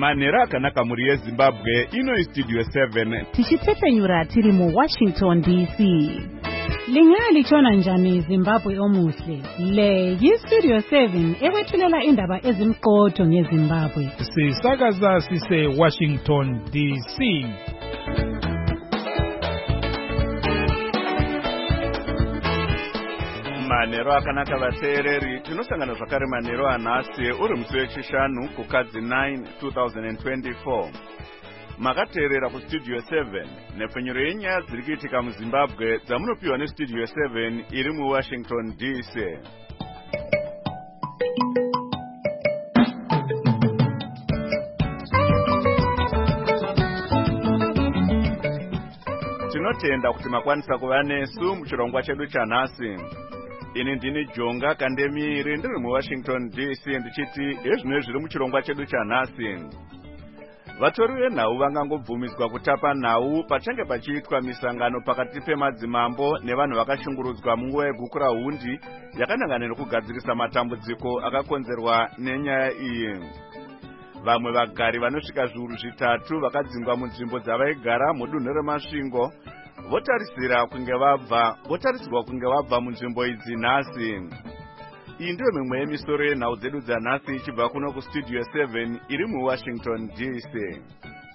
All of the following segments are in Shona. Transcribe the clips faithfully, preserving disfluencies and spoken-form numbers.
Manera akanaka muri yeZimbabwe ino Studio seven. Tichitefenyura tiri mu Washington D C. Lingali chona njani Zimbabwe omuhle. Le yi Studio seven ewethulela indaba ezimqotho ngeZimbabwe. Sisakaza sise Washington D C. Manero akanaka vateereri, tinosangana zvakare manero anhasi uri musi wechishanu kukadzi nine two thousand twenty-four. Makateerera kuStudio seven nepfenyuro yenyaya dziri kuitika muZimbabwe dzamunopiwa neStudio seven iri muWashington D C. Tinotenda kuti makwanisa kuva nesu muchirongwa chedu chanhasi. Ini ndini Jonga Kandemiri ndiri muWashington D C ndichiti ezvino zviri muchirongwa chedu chanhasi. Vatori venhau vangangobvumidzwa kutapa nhau pachange pachiitwa misangano pakati pemadzimambo nevanhu vakashungurudzwa munguva yeguku rahundi yakanangana nekugadzirisa matambudziko akakonzerwa nenyaya iyi. Vamwe vagari vanosvika zviuru zvitatu vakadzingwa munzvimbo dzavaigara mudunhu reMasvingo votarisira kunge vabva votarisirwa kunge vabva munzvimbo idzi nhasi. Iyi ndiyo mimwe yemisoro yenhau dzedu dzanhasi ichibva kuno kuStudio seven iri muWashington D C.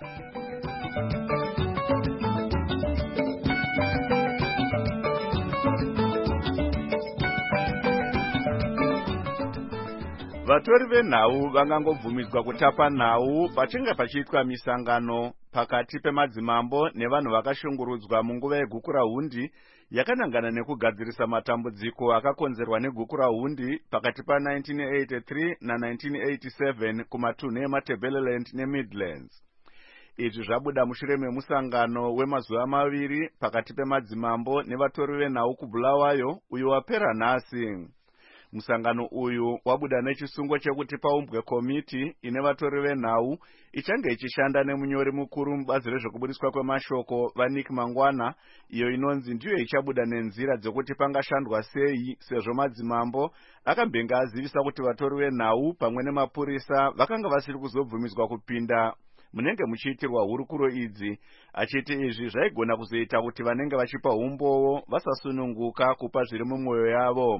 Vatori venhau vangangobvumidzwa kutapa nhau pachinge pachiitwa misangano pakati pemadzimambo nevanhu vakashungurudzwa munguva yeguku rahundi yakanangana nekugadzirisa matambudziko akakonzerwa neguku rahundi pakati pa-nineteen eighty-three na-nineteen eighty-seven kumatunhu eMatabeleland neMidlands. Izvi zvabuda mushure memusangano wemazuva maviri pakati pemadzimambo nevatori venhau kuBulawayo uyo wapera nhasi. Musangano uyu wabuda nechisungo chekuti paumbwe komiti ine vatori venhau ichange ichishanda nemunyori mukuru mubazi rezvekubudiswa kwemashoko vaNick Mangwana, iyo inonzi ndiyo ichabuda nenzira dzekuti pangashandwa sei sezvo madzimambo akambenge azivisa kuti vatori venhau pamwe nemapurisa vakanga vasiri kuzobvumidzwa kupinda munenge muchiitirwa hurukuro idzi, achiti izvi zvaigona kuzoita kuti vanenge vachipa umbowo vasasununguka kupa zviri mumwoyo yavo.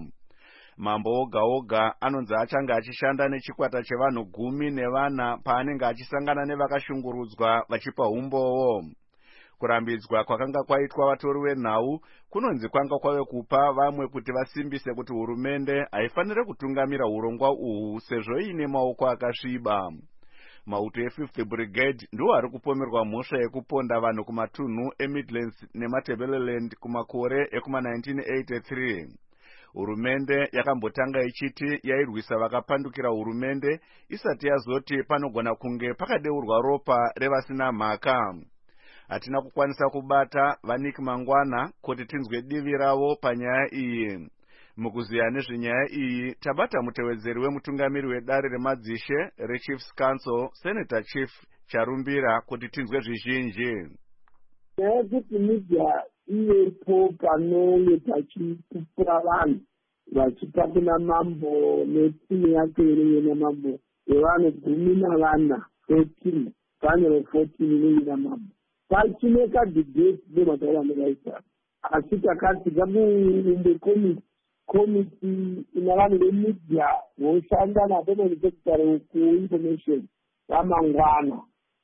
Mambo oga oga anonzi achange achishanda nechikwata chevanhu gumi nevana paanenge achisangana nevakashungurudzwa vachipa umbowo. Kurambidzwa kwakanga kwaitwa vatori venhau kunonzi kwanga kwave kupa vamwe kuti vasimbise kuti hurumende haifanire kutungamira urongwa uhu sezvo ine maoko akasviba. Mauto e-fifth Brigade ndiwo ari kupomerwa mhosva yekuponda vanhu kumatunhu eMidlands neMatabeleland kumakore ekuma-nineteen eighty-three. Hurumende yakambotanga ichiti yairwisa vakapandukira hurumende isati yazoti panogona kunge pakadeurwa ropa revasina mhaka. Hatina kukwanisa kubata vaNick Mangwana kuti tinzwe divi ravo panyaya iyi. Mukuziya nezvenyaya iyi tabata mutevedzeri wemutungamiri wedare remadzishe reChiefs Council Senator Chief Charumbira kuti tinzwe zvizhinji. Nyaya kuti media iyepo panonge pachipupura vanhu vachipa kuna mambo netimu yake ine namambo yevanhu gumi navana fourteen panel fourteen inenge namambo pachine kadhibheti nemataura anekaita asi takati ngamuumbe komiti komiti ina vanhu vemedia voshanda napermanent secretary kuinformation vamangwana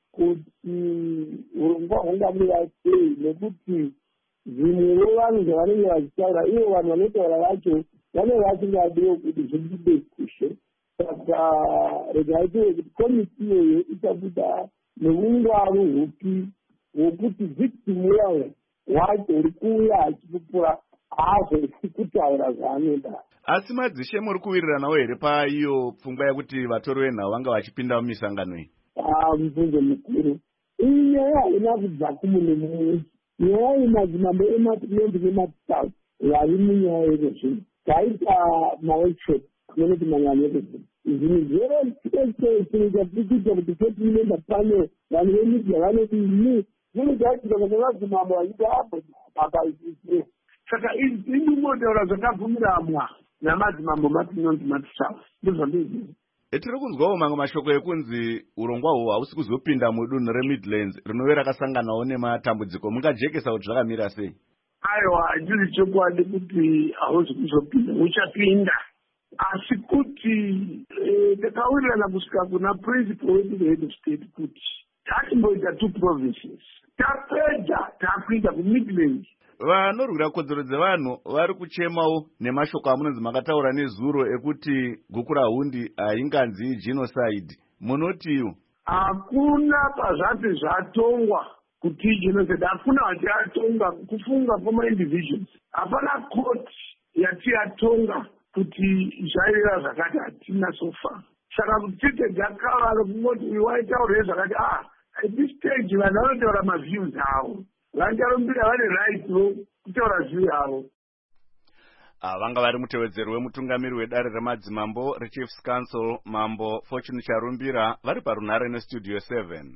kuti urongwa hungamira sei nekuti zvimwe vevanhu zvavanenge vachitaura ivo vanhu vanotaura vacho vanenge vasingadiwo kuti zvibudiswe. Saka regaitive kuti komiti iyoyo ichabuda neungwaru hupi hwokuti victim yawo wacho uri kuuya achipupura haazoi kutaura zvaanoda. Asi madzishe muri kuwiriranawo here paiyo pfungwa yekuti vatori venhau vanga vachipinda mumisangano iyi? Mubvunzo mukuru iyi nyaya haina kubva kumune mumwe. Nyaya yemadzimambo eMatabeleland neMatabeleland vari munyaya yerozvino taita maworkshop anoti mangano yerozvino zvinhu zvero chinoita kuita kuti setimenda pane vanhu vemedia vanoti ini zvinogaitika kuti madzimambo vachiita apo apaisisire. Saka indimotaura zvakabvumiramwa namadzimambo Matabeleland Matabeleland ndizvo ndizvo. Tiri kunzwawo mamwe mashoko ekunzi urongwa hwo hausi kuzopinda mudunhu reMidlands rinove rakasanganawo nematambudziko. Mungajekesa kuti zvakamira sei? Aiwa, handisi chokwadi kuti hausi kuzopinda, uchapinda. Asi kuti takawirirana kusvika kuna principal wedu head of state kuti tatimboita two provinces. Tapedza takuita kuMidlands. Vanorwira kodzero dzevanhu vari kuchemawo nemashoko amunonzi makataura nezuro ekuti Gukurahundi hainganzi genocide. Munotiwo? Hakuna pazvati zvatongwa kuti genocide, hakuna hati yatonga kufunga former individuals. Hapana court yati yatonga kuti zvaireva zvakati hatina sofa. Saka kuti tite dzakava kungoti uyu waitaurire zvakati ah at this stage vanhu vanotaura maviews avo. Vanjarumbira vane right kutaura view yavo. Vanga vari mutevedzeri wemutungamiri wedare remadzimambo reChiefs Council Mambo Fortune Charumbira vari parunhare nestudio seven.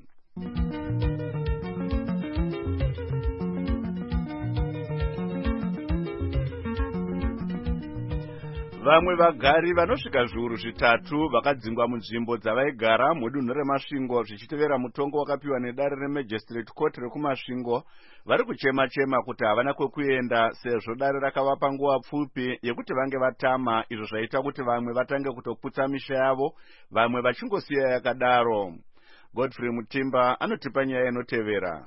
Vamwe vagari vanosvika zviuru zvitatu vakadzingwa munzvimbo dzavaigara mudunhu reMasvingo zvichitevera mutongo wakapiwa nedare reMagistrate Court rekuMasvingo vari kuchema-chema kuti havana kwekuenda sezvo dare rakavapa nguva pfupi yekuti vange vatama, izvo zvaita kuti vamwe vatange kutoputsa misha yavo, vamwe vachingosiya yakadaro. Godfrey Mutimba anotipa nyaya inotevera.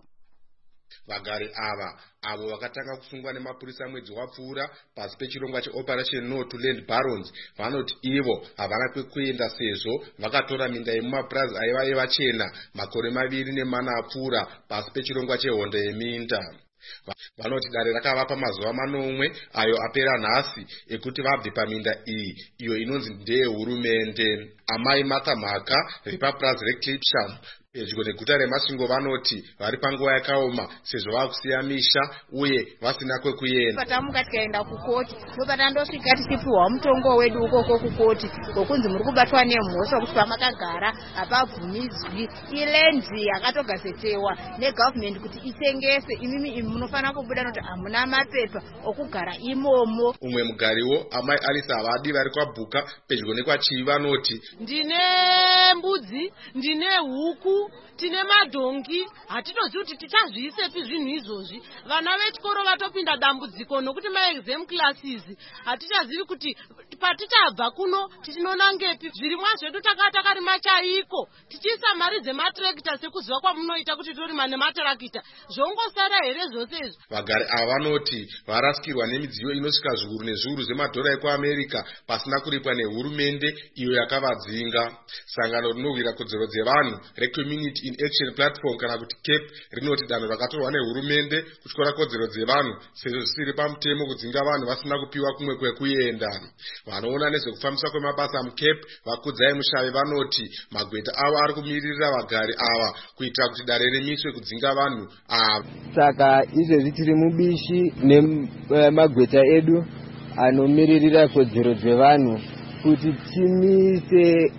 Vagari ava avo vakatanga kusungwa nemapurisa mwedzi wapfuura pasi pechirongwa cheOperation No to Land Barons vanoti ivo havana kwekuenda sezvo vakatora minda yemumapurazi aiva evachena makore maviri nemana apfuura pasi pechirongwa chehondo yeminda. Vanoti dare rakavapa mazuva manomwe ayo apera nhasi ekuti vabve paminda iyi iyo inonzi ndeyehurumende. Amai Martha Mhaka repapurazi reClipsham pedyo neguta reMasvingo vanoti vari panguva yakaoma sezvo vakusiya misha uye vasina kwekuenda. Patamuka tikaenda kukoti ndopatandosvika tichipiwa mutongo wedu ukoko kukoti wokunzi muri kubatwa nemhosva kuti pamakagara hapabvumidzwi. Ilendi yakatogazetewa negovernment kuti itengese, imimi imi munofanira kubuda noti hamuna mapepa okugara imomo. Umwe mugariwo amai Alice Havadi vari kwaBhuka pedyo nekwaChivi vanoti ndine mbudzi, ndine huku, tine madhongi, hatinozivi kuti tichazviisepi zvinhu izvozvi. Vana vechikoro vatopinda dambudziko nokuti maexam classes hatichazivi kuti patichabva kuno tichinonangepi. Zvirimwa zvedu takava takarima chaiko tichiisa mari dzematrekita sekuziva kwamunoita kuti torima nematarakita zvongosara here zvose izvi. Vagari ava vanoti varasikirwa nemidziyo inosvika zviuru nezviuru zvemadhora ekuAmerica pasina kuripwa nehurumende iyo yakavadzinga. Sangano rinorwira kodzero dzevanhu reCommunity in Action Platform kana kuti CAPE rinoti danho rakatorwa nehurumende kutyora kodzero dzevanhu sezvo zvisiri pamutemo kudzinga vanhu vasina kupiwa kumwe kwekuenda. Vanoona nezvekufambiswa kwemabasa muCape vakudzai Mushave vanoti magweta avo ari kumiririra vagari ava kuitira kuti dare remiswe kudzinga vanhu ava. Saka izvezvi tiri mubishi nemagweta edu anomiririra kodzero dzevanhu kuti timise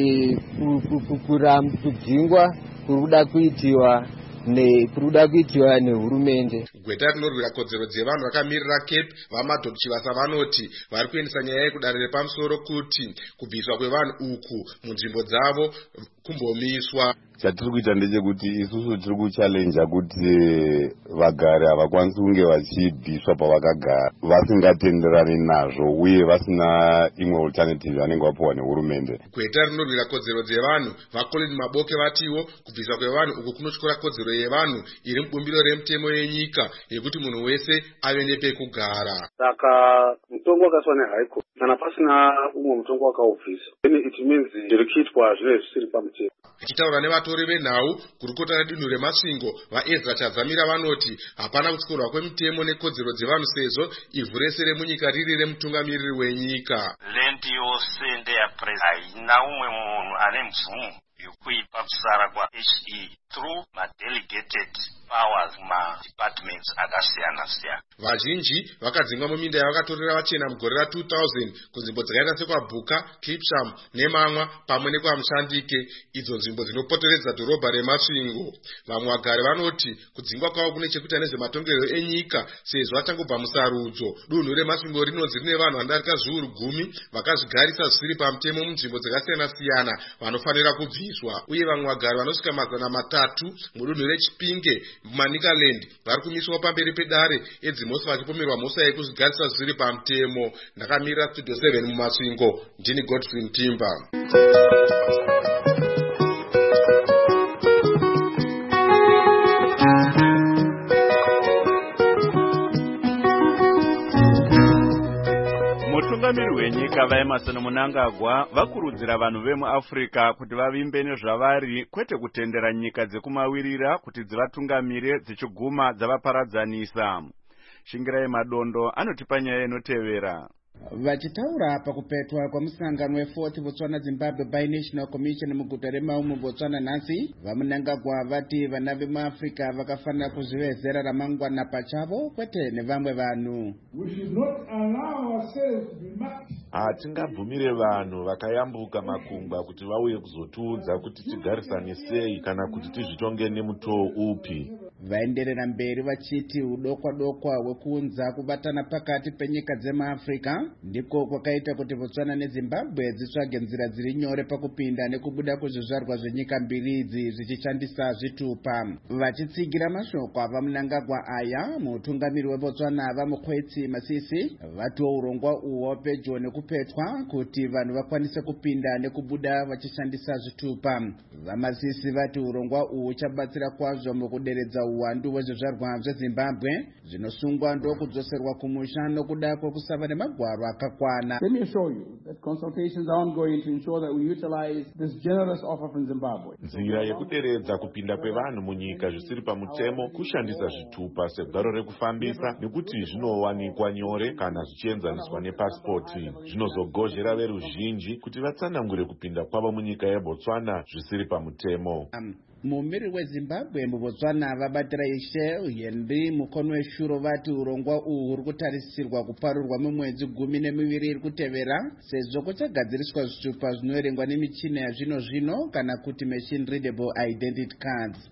kudzingwa kuruda kuitiwa nekuruda kuitiwa nehurumende. Gweta rinorwira kodzero dzevanhu vakamirira CAPE vaMadhok Chivasa vanoti vari kuendesa nyaya yekudare repamusoro kuti kubviswa kwevanhu uku munzvimbo dzavo kumbomiswa. Chatiri kuita ndechekuti isusu tiri kuchallenja kuti vagari havakwanisi kunge vachibviswa pavakagara vasingatenderani nazvo uye vasina imwe alternative vanenge vapiwa nehurumende. Gweta rinorwira kodzero dzevanhu vaColin Maboke vatiwo kubviswa kwevanhu uku kunotyora kodzero yevanhu iri mubumbiro remutemo yenyika yekuti munhu wese ave nepekugara. Saka mutongo wakaiswa neHigh Court kana pasina umwe mutongo wakaubvisa, then it means zviri kuitwa zvinenge zvisiri pamutemo. Achitaura nevatori venhau kurukota redunhu reMasvingo vaEzra Chazamira vanoti hapana kutyorwa kwemutemo nekodzero dzevanhu sezvo ivhu rese remunyika riri remutungamiriri wenyika. Lendi yose ndeyapresa haina umwe munhu ane mvumo yekuipa kusara kwaHE through madelegated powers ma-departments akasiyana-siyana. Vazhinji vakadzingwa muminda yavakatorera vachena mugore ra two thousand kunzvimbo dzakaita sekwabhuka, Klipsham nemamwa pamwe nekwamushandike, idzo nzvimbo dzinopoteredza dhorobha reMasvingo. Vamwe vagari vanoti kudzingwa kwavo kune chekuita nezvematongerero enyika sezvo vachangobva musarudzo. Dunhu reMasvingo rinonzi rine vanhu vanodarika zviuru gumi vakazvigarisa zvisiri pamutemo munzvimbo dzakasiyana-siyana vanofanira kubviswa, uye vamwe vagari vanosvika mazana matatu mudunhu reChipinge muManicaland vari kumiswa pamberi pedare edzimhosva vachipomerwa mhosva yekuzvigarisa zvisiri pamutemo. Ndakamirira Studio seven muMasvingo, ndini Godfrey Mtimba. Mutungamiri wenyika vaEmerson Mnangagwa vakurudzira vanhu vemuAfrica kuti vavimbe nezvavari, kwete kutendera nyika dzekumawirira kuti dzivatungamire dzichiguma dzavaparadzanisa. Shingirai Madondo anotipa nyaya inotevera. Vachitaura pakupetwa kwamusangano wefourth Botswana Zimbabwe Binational Commission muguta reMaun Botswana nhasi, vaMnangagwa vati vana vemuAfrica vakafanira kuzvivezera ramangwana pachavo kwete nevamwe vanhu. Hatingabvumire vanhu vakayambuka makungwa kuti vauye kuzotiudza kuti tigarisane sei kana kuti tizvitonge nemutoo upi. Vaenderera mberi vachiti udokwa dokwa hwekuunza kubatana pakati penyika dzemuAfrica ndiko kwakaita kuti Botswana neZimbabwe dzitsvage nzira dziri nyore pakupinda nekubuda kuzvizvarwa zvenyika mbiri idzi zvichishandisa zvitupa. Vachitsigira mashoko avaMnangagwa aya, mutungamiri weBotswana vaMukhwetsi Masisi vatiwo urongwa uho pedyo nekupetwa kuti vanhu vakwanise kupinda nekubuda vachishandisa zvitupa. VaMasisi vati urongwa uhu uchabatsira kwazvo mukuderedza uwandu hwezvizvarwa zveZimbabwe zvinosungwa ndokudzoserwa kumusha nokuda kwekusava nemagwaro akakwana. Let me assure you that consultations are ongoing to ensure that we utilize this generous offer from Zimbabwe. Nzira yekuderedza kupinda kwevanhu munyika zvisiri pamutemo kushandisa zvitupa segwaro rekufambisa nekuti zvinowanikwa nyore kana zvichienzaniswa nepasipoti, zvinozogozhera veruzhinji kuti vatsanangure kupinda kwavo munyika yeBotswana zvisiri pamutemo. Um. Mumiri weZimbabwe muBotswana vabatira ishe Henry Mukonweshuro vati urongwa uhu uri kutarisirwa kuparurwa mumwedzi gumi nemiviri iri kutevera sezvo kuchagadziriswa zvitupa zvinoverengwa nemichina yazvino zvino kana kuti machine readable identity cards.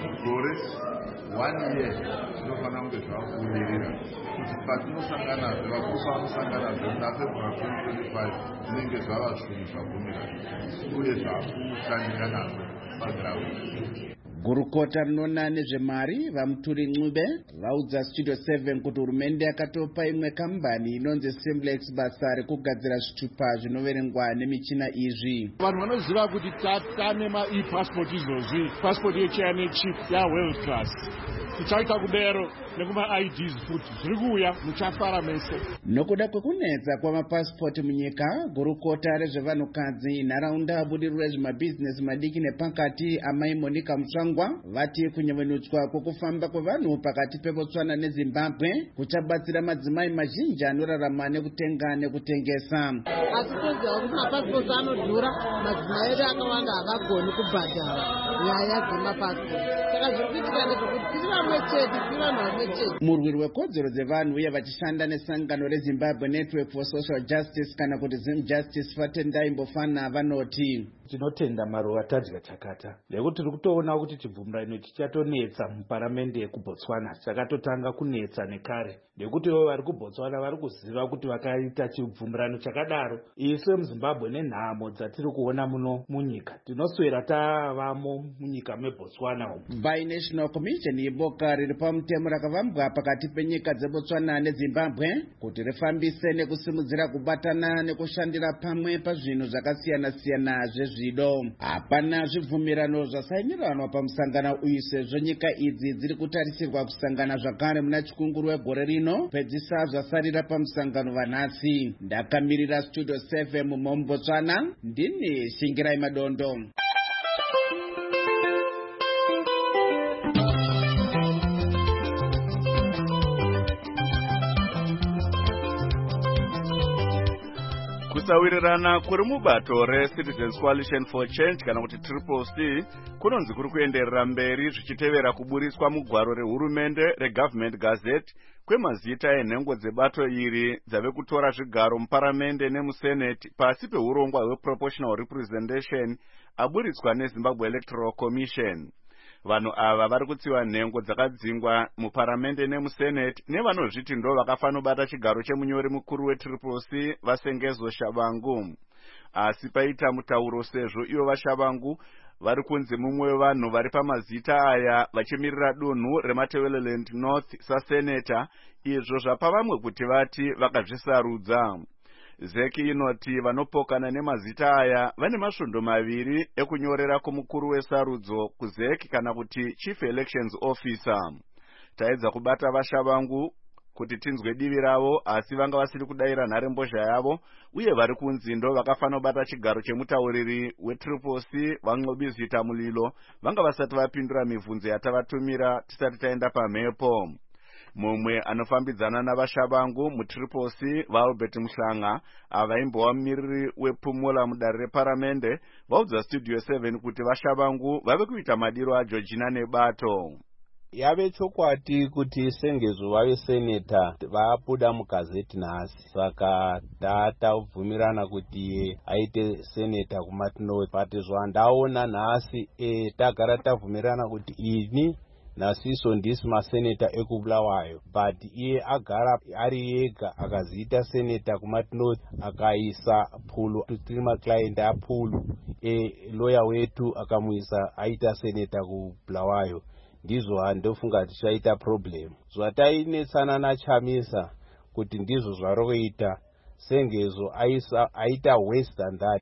One year zvinofana kunge zvavakumirira kuti patinosangana zvevakusa vanosangana zvenafebruary twenty twenty-five zvinenge zvava zvinhu zvagumira uye zvakushandika nazvo pagiraundi. Gurukota rinona nezvemari vaMuturi Ncube vaudza Studio seven kuti hurumende yakatopa imwe kambani inonzi Simplex basa rekugadzira zvitupa zvinoverengwa nemichina izvi. Vanhu vanoziva kuti tatane ma-e-passport izvozvi, passport yechiyane chip ya world class. Tichaita kudero nekuma-I Ds futi zviri kuuya muchafara mese. Nokuda kwekunetsa kwamapasipoti munyika, gurukota rezvevanhukadzi nharaunda budiriro rezvemabhizinesi madiki nepakati amai Monica Mutsvangwa vati kunyevenutswa kwekufamba kwevanhu pakati peBotswana neZimbabwe kuchabatsira madzimai mazhinji anorarama nekutenga nekutengesa. Atitoziva kuti mapasipoti anodhura, madzimai edu akawanda havagoni kubhadhara nyaya dzemapasipoti. Saka zviri kuitika ndezvekuti tiri vamwe chete, tiri vanhu vamwe chete. Murwiri wekodzero dzevanhu uye vachishanda nesangano reZimbabwe Network for Social Justice kana kuti Zim Justice Fatendai Mbofana vanoti tinotenda maruva tadya chakata nekuti tiri kutoona kuti chibvumirano ichi chatonetsa muparamende yekuBotswana, chakatotanga kunetsa nekare nekuti ivo vari kuBotswana vari kuziva kuti vakaita chibvumirano chakadaro isu muZimbabwe nenhamo dzatiri kuona muno munyika tinoswera tavamo munyika meBotswana. Binational Commission iboka riri pamutemo rakavambwa pakati penyika dzeBotswana neZimbabwe kuti rifambise nekusimudzira kubatana nekushandira pamwe pazvinhu zvakasiyana siyana zvezvido. Hapana zvibvumirano zvasainiranwa pamusangano uyu sezvo nyika idzi dziri kutarisirwa kusangana zvakare muna chikunguru wegore rino pedzisa zvasarira pamusangano vanhasi. Ndakamirira Studio seven muMbotswana, ndini Shingirai Madondo. kusawirirana kuri mubato reCitizens Coalition for Change kana kuti Triple C kunonzi kuri kuenderera mberi zvichitevera kuburiswa mugwaro rehurumende reGovernment Gazette kwemazita enhengo dzebato iri dzave kutora zvigaro muparamende nemusenate pasi peurongwa hweproportional representation aburitswa neZimbabwe Electoral Commission. Vanhu ava vari kutsiwa nhengo dzakadzingwa muparamende nemusenate nevanozviti ndo vakafanobata chigaro chemunyori mukuru weTriple C vaSengezo Shabangu. Asi paita mutauro sezvo ivo vaShabangu vari kunzi mumwe wevanhu vari pamazita aya vachimirira dunhu reMatabeleland North saseneta, izvo zvapa vamwe kuti vati vakazvisarudza. Zeki inoti vanopokana nemazita aya vane masvondo maviri ekunyorera kumukuru wesarudzo kuzeki kana kuti Chief Elections Officer. Taedza kubata vaShabangu kuti tinzwe divi ravo, asi vanga vasiri kudaira nharembozha yavo uye vari kunzi ndo vakafanobata chigaro chemutauriri weTriple C vaNxobizita Mulilo vanga vasati vapindura mibvunzo yatavatumira tisati taenda pamhepo. Mumwe anofambidzana navaShabangu muTriple C vaAlbert Mhlanga avaimbowa mumiriri wePumula mudare reparamende vaudza Studio seven kuti vaShabangu vave kuita madiro aJeorgina nebato. Yave chokwadi kuti Sengezo vave seneta vabuda mugazeti nhasi, saka tatavhumirana kuti aite seneta kuMartin. But zvandaona nhasi e, tagara tavhumirana kuti ini nasiso ndisi maseneta ekubulawayo, but iye agara ari yega akaziita seneta kuMartin akaisa Phulu tiri maclient aPhulu, e lawyer wetu akamuisa aita seneta kubulawayo. Ndizvo handofunga tichaita problem. Zvatainetsana naChamisa kuti ndizvo zvaroita, Sengezo aisa aita worse than that.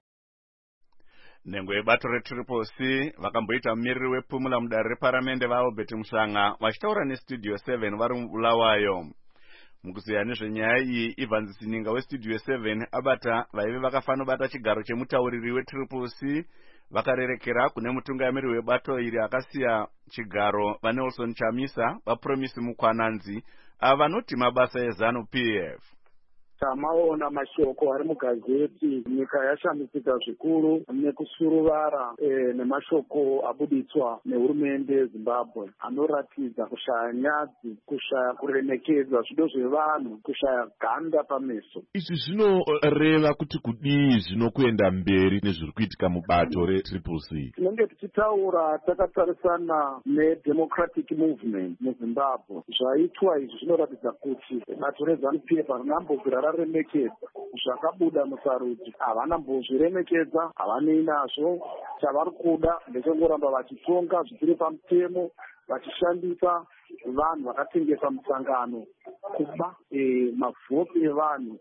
Nhengo yebato reTriple C vakamboita mumiriri wePumula mudare reparamende vaAlbert Mhlanga vachitaura neStudio seven vari mubulawayo. Mukuziya nezvenyaya iyi, Evans Sininga weStudio seven abata vaive vakafanobata chigaro chemutauriri weTriple C vakarerekera kune mutungamiri webato iri akasiya chigaro vaNelson Chamisa vaPromise Mukwananzi avanoti mabasa eZanu P F. Tamaona mashoko ari mugazeti, nyika yashamisika zvikuru nekusuruvara e, nemashoko abuditswa nehurumende yeZimbabwe anoratidza kushaya nyadzi, kushaya kuremekedza zvido zvevanhu, kushaya ganda pameso. Izvi zvinoreva kuti kudii zvinokuenda mberi nezviri kuitika mubato reTriple C? Tinenge tichitaura takatarisana neDemocratic Movement muZimbabwe. Zvaitwa izvi zvinoratidza kuti bato reZanu P F rinambogara remekedza zvakabuda musarudzi, havana mbozviremekedza, havanei nazvo. Chavari kuda ndechengoramba vachitonga zvisiri pamutemo, vachishandisa vanhu vakatengesa musangano kuba e, mavhoti evanhu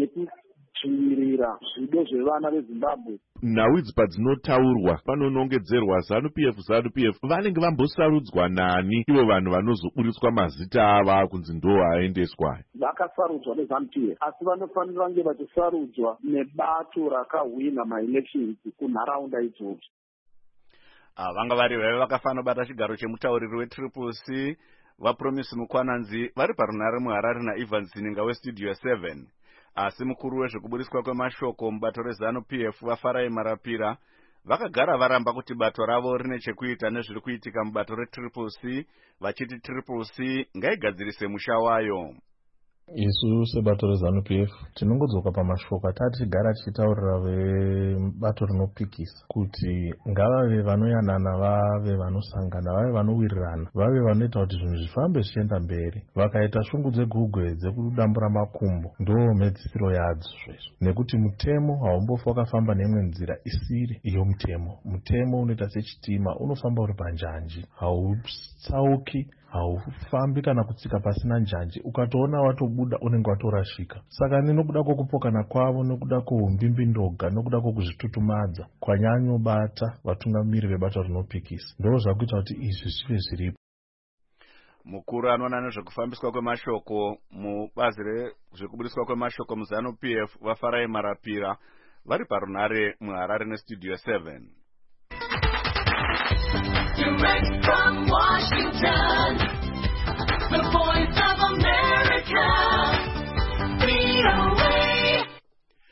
nekudzivirira zvido zvevana veZimbabwe. Nhau idzi padzinotaurwa panonongedzerwa ZANU P F ZANU P F vanenge vambosarudzwa nani ivo vanhu vanozoburitswa mazita ava kunzi ndo aendeswa? Vakasarudzwa neZANU P F asi vanofanira kunge vachisarudzwa nebato rakahwina maelections kunharaunda idzodzo. Vanga vari vaive vakafanobata chigaro chemutauriri weTriple C vaPromise Mukwananzi vari parunhare muHarare naEvans Sininga weStudio seven. Asi mukuru wezvekuburiswa kwemashoko mubato reZANU P F vaFarai Marapira vakagara varamba kuti bato ravo rine chekuita nezviri kuitika mubato reTriple C, vachiti Triple C ngaigadzirise musha wayo. Isu sebato reZANU P F tinongodzoka pamashoko atati tigara tichitaurira vebato rinopikisa kuti ngavave vanoyanana, vave vanosangana, vave vanowirirana, vave vanoita kuti zvinhu zvifambe zvichienda mberi. Vakaita shungu dzegugwe dzekudambura makumbo ndo mhedzisiro yadzo zvezvo, nekuti mutemo haumbofa wakafamba neimwe nzira isiri iyo mutemo. Mutemo unoita sechitima, unofamba uri panjanji, hautsauki, haufambi kana kutsika pasina njanji. Ukatoona watobuda unenge watorashika. Saka nenokuda kwokupokana kwavo, nokuda kwoumbimbindoga, nokuda kwokuzvitutumadza kwanyanyobata vatungamiri vebato rinopikisa, ndo zvakuita kuti izvi zvive zviripo. Mukuru anoona nezvekufambiswa kwemashoko mubazi rezvekuburiswa kwemashoko muZANU P F vaFarai Marapira vari parunhare muHarare neStudio seven. Direct from Washington, the voice of America, V O A.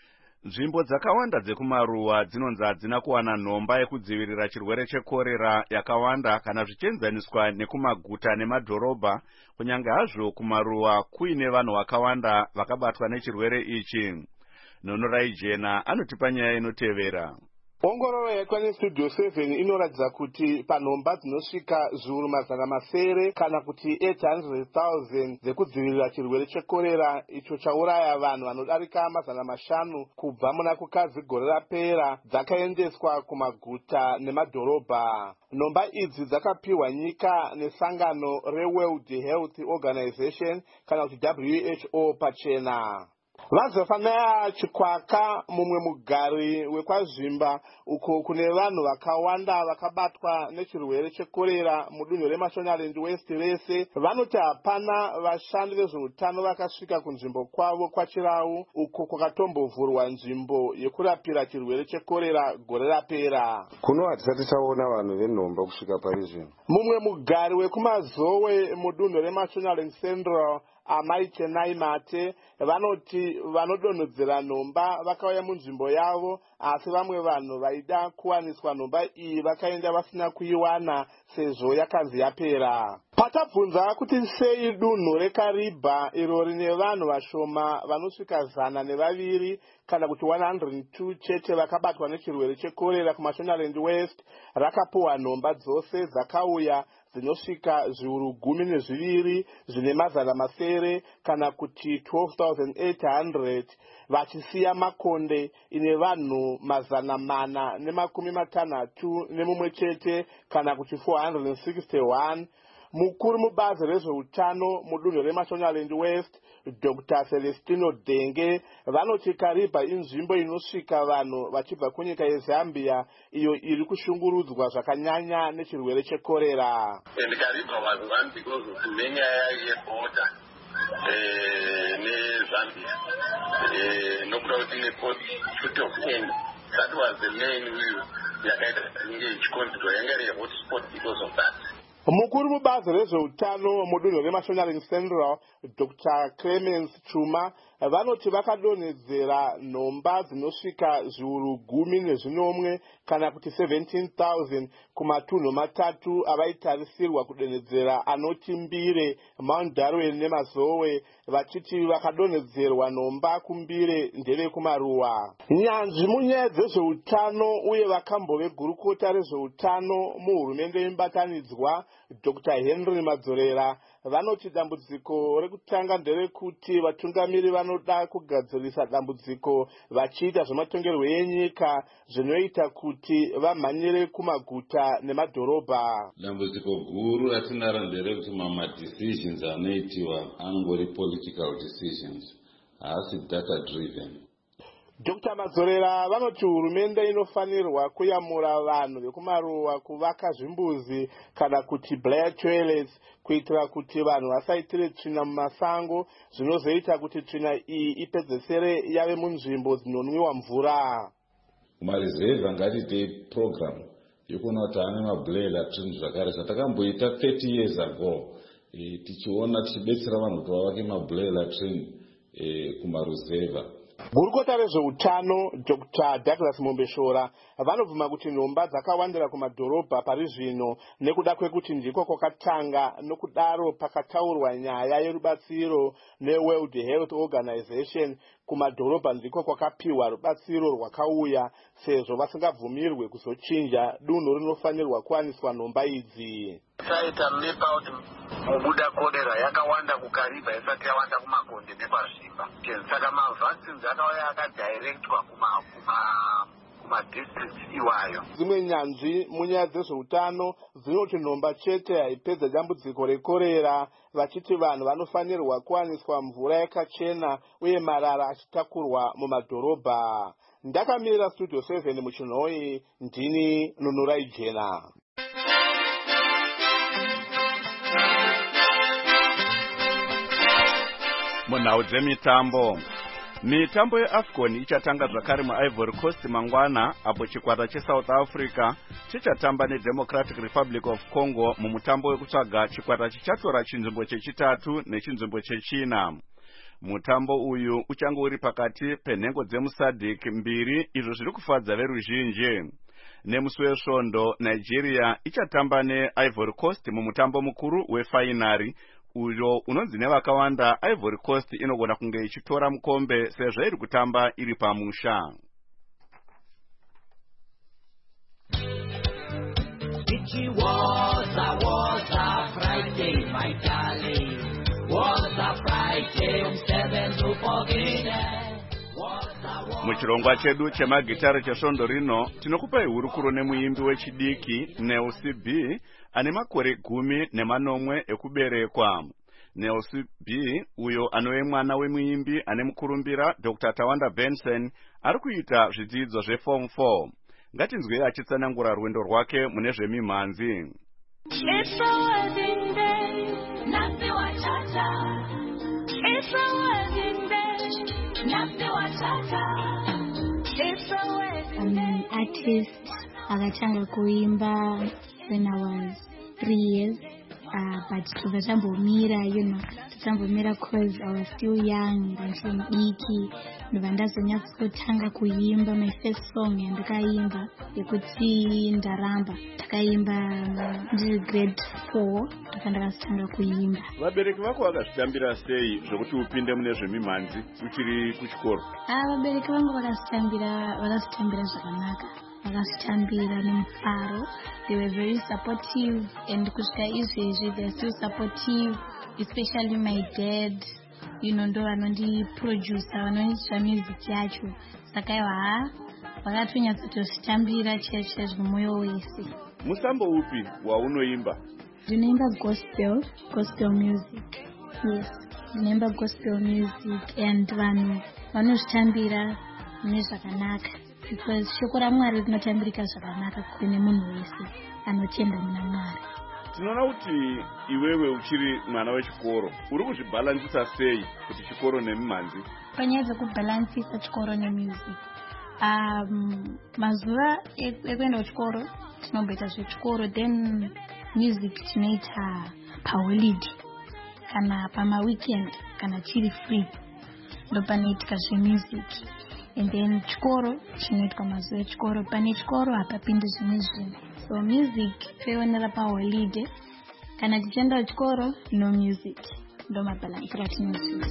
Nzvimbo dzakawanda dzekumaruwa dzinonzi hadzina kuwana nhomba yekudzivirira chirwere chekorera yakawanda kana zvichienzaniswa nekumaguta nemadhorobha, kunyange hazvo kumaruwa kuine vanhu vakawanda vakabatwa nechirwere ichi. Nonorai Jena anotipa nyaya inotevera. Ongororo yaitwa nestudio seven inoratidza kuti panhomba dzinosvika zviuru mazana masere kana kuti eight hundred thousand dzekudzivirira chirwere chekorera icho chauraya vanhu vanodarika mazana mashanu kubva muna kukadzi gore rapera dzakaendeswa kumaguta nemadhorobha. Nhomba idzi dzakapiwa nyika nesangano reWorld Health Organization kana kuti W H O pachena. Vazofanaya Chikwaka, mumwe mugari wekwazvimba uko kune vanhu vakawanda vakabatwa nechirwere chekorera mudunhu reMashonaland West rese, vanoti hapana vashandi vezveutano vakasvika kunzvimbo kwavo kwaChirau uko kwakatombovhurwa nzvimbo yekurapira chirwere chekorera gore rapera. Kuno hatisati taona vanhu venhomba kusvika pari zvino. Mumwe mugari wekumazowe mudunhu reMashonaland Central, Amai Chenai Mate, vanoti vanodonhodzera nhomba vakauya munzvimbo yavo, asi vamwe vanhu vaida kuwaniswa nhomba iyi vakaenda vasina kuiwana sezvo yakanzi yapera. Patabvunza kuti sei dunhu reKariba iro rine vanhu vashoma vanosvika zana nevaviri kana kuti one hundred two chete vakabatwa nechirwere chekorera kuMashonaland West rakapuwa nhomba dzose dzakauya dzinosvika zviuru gumi nezviviri zvine mazana masere kana kuti twelve thousand eight hundred, vachisiya Makonde ine vanhu mazana mana nemakumi matanhatu nemumwe chete kana kuti four hundred sixty-one. Mukuru mubazi rezveutano mudunhu reMashonaland West, Doctor Celestino Denge, vanoti Kariba inzvimbo inosvika vanhu vachibva kunyika yeZambia iyo iri kushungurudzwa zvakanyanya nechirwere chekorera. And Kariba was one because of many yeborder neZambia. Nokuda kuti neport shoot of end. That was the main reason yakaita engage control yanga iri hotspot because of that. Mukuru mubazi rezveutano mudunhu reMashonaland Central, Doctor Clemens Chuma, vanoti vakadonhedzera nhomba dzinosvika zviuru gumi nezvinomwe kana kuti seventeen thousand kumatunhu matatu avaitarisirwa kudonhedzera anoti Mbire, Mount Darwin nemazowe, vachiti vakadonhedzerwa nhomba kuMbire ndeve kumaruwa. Nyanzvi munyaya dzezveutano uye vakambove gurukota rezveutano muhurumende yemubatanidzwa Doctor Henry Madzorera vanoti dambudziko rekutanga nderekuti vatungamiri vanoda kugadzirisa dambudziko vachiita zvematongerwo enyika zvinoita kuti vamhanyire kumaguta nemadhorobha. Dambudziko guru ratinaro nderekuti mama decisions anoitiwa angori political decisions, haasi data driven. Doctor Madzorera vanoti hurumende inofanirwa kuyamura vanhu vekumaruwa kuvaka zvimbuzi kana kuti Blair toilets kuitira kuti vanhu vasaitire tsvina mumasango zvinozoita kuti tsvina iyi ipedzesere yave munzvimbo dzinonwiwa mvura. Kumarizevha ngatite program yokuona kuti ane mablair latrines zvakare zvatakamboita thirty years ago, e, tichiona tichibetsera vanhu kuti vavake mablair latrine e, kumaruzevha. Gurukota rezveutano Doctor Douglas Mombeshora vanobvuma kuti nhomba dzakawandira kumadhorobha pari zvino nekuda kwekuti ndiko kwakatanga, nokudaro pakataurwa nyaya yerubatsiro neWorld Health Organization kumadhorobha ndiko kwakapiwa rubatsiro rwakauya sezvo vasingabvumirwe kuzochinja dunhu rinofanirwa kuwaniswa nhomba idzi. Taita mapeout mubuda korera yakawanda kuKariba isati yawanda kuMakonde nepaZvimba. Saka mavaccines akauya akadirectwa kuma kuma kumadistricts iwayo. Dzimwe nyanzvi munyaya dzezveutano dzinoti nhomba chete haipedza dambudziko rekorera, vachiti vanhu vanofanirwa kuwaniswa mvura yakachena uye marara achitakurwa mumadhorobha. Ndakamirira Studio seven muchinhoi, ndini Nonorai Jena. Munhau dzemitambo. Mitambo yeAFCON ichatanga zvakare muIvory Coast mangwana, apo chikwata cheSouth Africa chichatamba neDemocratic Republic of Congo mumutambo wekutsvaga chikwata chichatora chinzvimbo chechitatu nechinzvimbo chechina. Mutambo uyu uchange uri pakati penhengo dzemusadhik mbiri izvo zviri kufadza veruzhinji. Nemusi wesvondo Nigeria ichatamba neIvory Coast mumutambo mukuru wefainari uyo unonzi nevakawanda Ivory Coast inogona kunge ichitora mukombe sezvo iri kutamba iri pamusha. It was a, was a Friday, my darling. Was a Friday, um seven to forget. Muchirongwa chedu chemagitare chesvondo rino tinokupai hurukuro nemuimbi wechidiki Neo C B ane makore gumi nemanomwe ekuberekwa. Neo C B uyo anove mwana wemuimbi ane mukurumbira Doctor Tawanda Benson ari kuita zvidzidzo zveform four. Ngatinzwei achitsanangura rwendo rwake mune zvemimhanzi. It's a wedding day, nasi wachacha. It's a wedding day, nasi wachacha. It's a wedding day. I'm an artist. Akachanga kuimba when I was three years. Uh, but tukachambomira, you know, tukachambomira because I was still young, ndichiri mudiki. Ndobva ndazonyatsotanga kuimba my first song yandakaimba yekuti ndaramba. Takaimba ndiri grade four, taka ndakazotanga kuimba. Vabereki vako vakazvitambira sei zvokuti upinde mune zvemimhanzi uchiri kuchikoro? Ah, vabereki vangu vakazvitambira, vakazvitambira zvakanaka. Vakazvitambira nemufaro. They were very supportive, and kusvika izvezvi they are still supportive, especially my dad. You know, ndo vanondiproducer, vanondiitira music yacho. Saka iva vakatonyatsotozvitambira chaizvo zvemwoyo wese. Musambo upi waunoimba? Ndinoimba gospel, gospel music. Yes, ndinoimba gospel music, and vanhu vanozvitambira nezvakanaka. Because shoko raMwari rinotambirika zvakanaka kune munhu wese anotenda muna Mwari. Tinoona kuti iwewe uchiri mwana wechikoro uri kuzvibhalansisa sei kuti chikoro nemimhanzi? Panyaya dzekubhalansisa chikoro nemusic, um, mazuva ekuenda kuchikoro tinomboita zvechikoro, then music tinoita paholiday kana pamaweekend kana tiri free ndo panoitika zvemusic. And then chikoro chinoitwa mazuva echikoro, pane chikoro hapapindi zvimwe zvinhu. So music toionera paholiday, kana tichienda kuchikoro no music. Ndo mabalansiro atinoziva.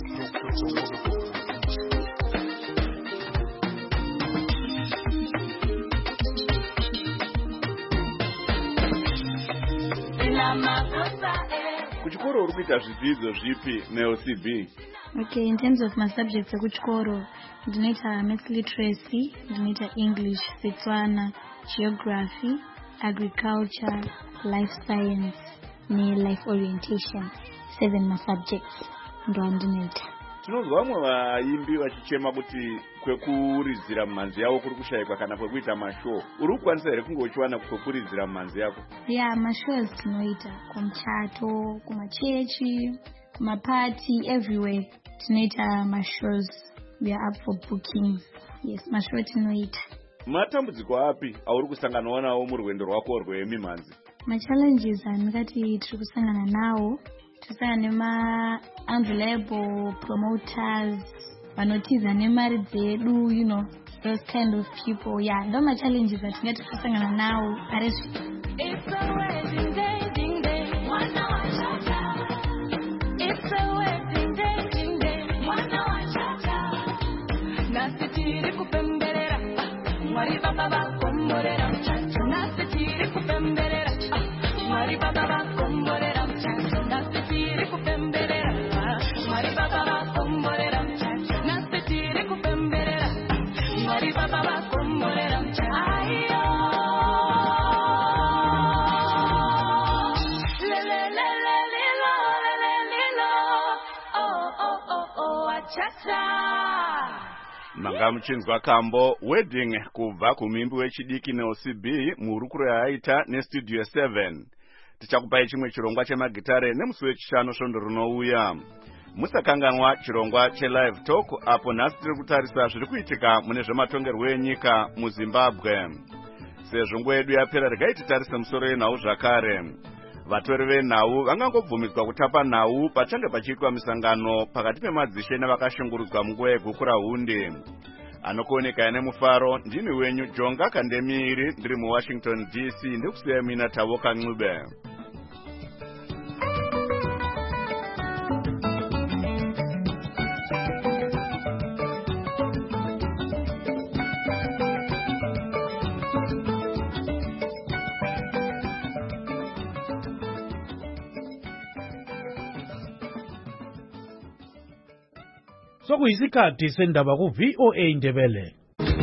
Kuchikoro uri kuita zvidzidzo zvipi Neo C B? Okay, in terms of my subjects ekuchikoro ndinoita maths literacy, ndinoita English, Setswana, geography, agriculture, life science ne life orientation. Seven my subjects ndo andinoita. Tinozwa vamwe vaimbi vachichema kuti kwekuridzira mimhanzi yavo kuri kushayikwa kana kwekuita mashow. Uri kukwanisa here kunge uchiwana kwekuridzira mimhanzi yako? Yeah, mashows tinoita kumchato, kumachechi, kumapati, everywhere. Tinoita mashows. We are up for bookings. Yes, mashow tinoita. Matambudziko api auri kusangana nawo murwendo rwako rwemimhanzi? Ma challenges andingati tiri kusangana nawo, tisangana nema unreliable promoters, vanotiza nemari dzedu, you know, those kind of people. Yeah, ndo ma challenges atingati kusangana nawo. It's a wedding day, ding day, mwana wachacha. It's a wedding day, ding day, mwana wachacha. Nasi tiri kupemberera, mwari baba bakomborera mchacho. Nasi tiri kupemberera, mwari baba bakomborera mchacho. Nasi tiri kupemberera, mwari baba bakomborera mchacho. Nasi tiri kupemberera, mwari baba bakomborera mchacho. Ayo. Manga muchinzwa kambo wedding kubva kumimbi wechidiki Neo C B muhurukuro yaaita nestudio seven. Tichakupai chimwe chirongwa chemagitare nemusi wechishanu svondo rinouya. Musakanganwa chirongwa chelive talk apo nhasi tiri kutarisa zviri kuitika mune zvematongerwo enyika muZimbabwe. Sezvo nguva yedu yapera regai titarise musoro yenhau zvakare. vatori venhau vangangobvumidzwa kutapa nhau pachange pachiitwa misangano pakati pemadzishe nevakashungurudzwa munguva yeguku rahundi. Anokuoneka nemufaro ndini wenyu Jonga Kandemiri, ndiri muWashington D C, ndikusiya mina Tavoka Ncube. Sokuyisikhathi sendaba ku V O A Ndebele.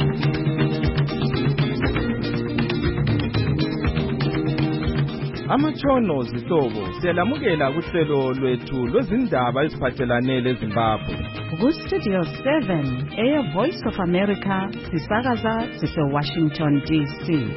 Amatshono zihlobo siyalamukela kuhlelo lwethu lwezindaba eziphathelane leZimbabwe. Ku Studio seven, Air Voice of America, sisakaza sise Washington D C.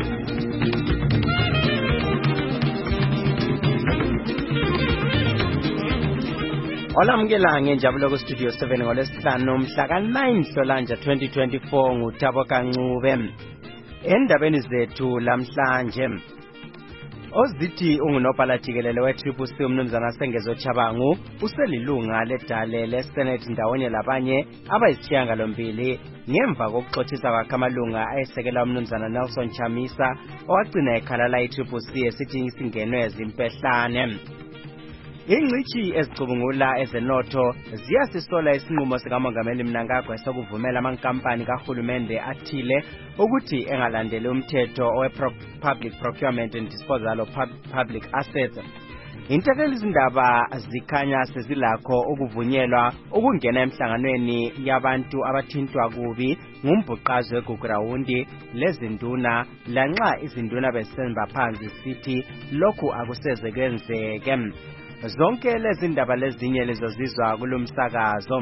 Olamukela ngenjabulo ku Studio seven ngolesihlanu mhla ka nine Nhlolanja twenty twenty-four nguThabo Ncube. Endabeni zethu lamhlanje, Ozithi ungunobhala jikelele we-Triple C umnumzana Sengezo Chabangu uselilunga ledale leSenate ndawonye labanye abayisishiyagalombili ngemva kokuxothisa kwakhe amalunga ayesekela umnumzana Nelson Chamisa owagcina ekhalala i-Triple C esithi isingenwe ezimpehlane. Ingcithi ezicubungula ezenotho ziyasisola isinqumo sikamongameli Mnangagwa sokuvumela amankampani kahulumende athile ukuthi engalandeli umthetho owe-Public Procurement and Disposal of Public Assets. Intatheli izindaba zikhanya sezilakho ukuvunyelwa ukungena emhlanganweni yabantu abathintwa kubi ngumbhuqazwe weGugurawundi lezinduna lanxa izinduna besenza phansi sithi lokhu akuseze kwenzeke. Zonke lezi ndaba lezinye lezozizwa kulomsakazo.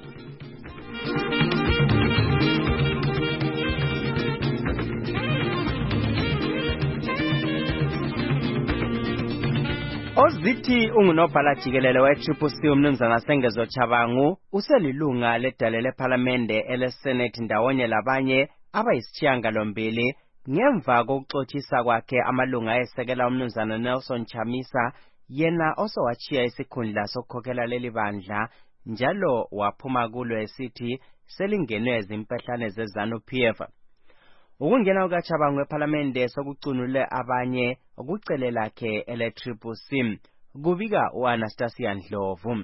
Ozithi ungunobhala jikelele we-Triple C umnumzana Sengezo Chabangu uselilunga ledale leParliamente eleSenate ndawonye labanye abayisishiyagalombili ngemva kokuxothisa kwakhe amalunga ayesekela umnumzana Nelson Chamisa yena osowachiya isikhundla sokukhokhela leli bandla njalo waphuma kulo esithi selingenwe ezimpehlane zeZANU-P F. Ukungena kukaChabangu eParliamente sokucunule abanye ukucele lakhe ele-Triple C, kubika uAnastasia Ndlovu.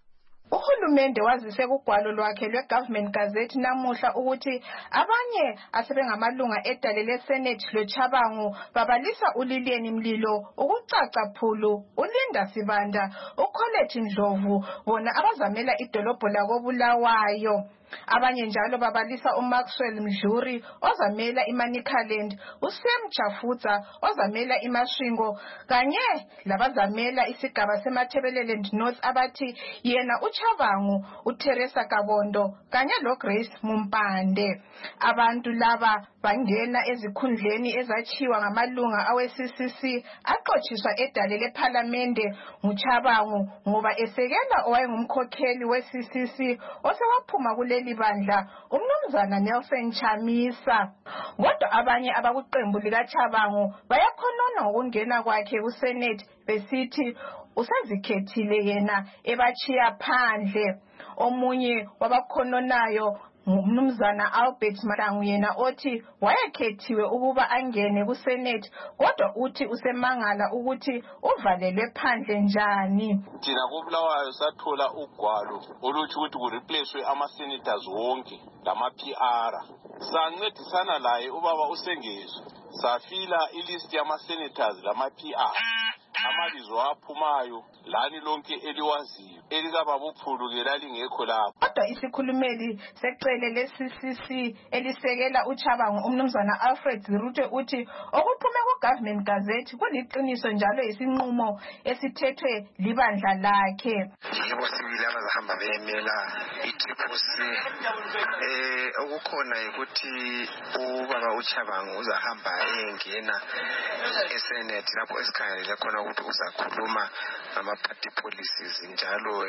Uhulumende wazise kugwalo lwakhe lweGovernment Gazette namuhla ukuthi abanye asebengamalunga edale leSenate loChabangu babalisa uLilian Mlilo, ukucaca phulu, uLinda Sibanda, uColette Ndlovu bona abazamela idolobho lakoBulawayo. Abanye njalo babalisa uMaxwell Mdluri ozamela iManicaland, uSam Chafutsa ozamela iMashingo kanye labazamela isigaba seMathebeleland North abathi yena uChabangu, uTeresa Kabondo kanye loGrace Mumpande. Abantu laba bangena ezikhundleni ezachiwa ngamalunga awe-C C C aqotshiswa edale leParliamente nguChabangu ngoba esekela owayengumkhokheli we-C C C osewaphuma kule libandla umnumzana Nelson Chamisa. Kodwa abanye abakuqembu likaChabangu bayakhonona ngokungena kwakhe kuSenate besithi usezikhethile yena ebachiya phandle. Omunye wabakhononayo umnumzana Albert Mahlangu yena othi wayekhethiwe ukuba angene kuSenate kodwa uthi usemangala ukuthi uvalelwe phandle njani. Thina koBulawayo sathola ugwalo oluthi ukuthi kureplacewe ama-senators wonke lama-P R. Sancedisana laye ubaba uSengezo safila ilist yama-senators lama-P R. Amalizo aphumayo lani lonke eliwaziyo elikababuphulu ke lalingekho lapho. Kodwa isikhulumeli secele le-C C C elisekela uChabangu umnumzana Alfred Ziruthe uthi okuphume ku-Government Gazette kuliqiniso njalo isinqumo esithethwe libandla lakhe. Yebo sibili abazahamba beyemela i-Triple C. Eh okukhona ukuthi ubaba uChabangu uzahamba engena eSenate lapho esikhangelele khona ukuthi uzakhuluma ama-party policies njalo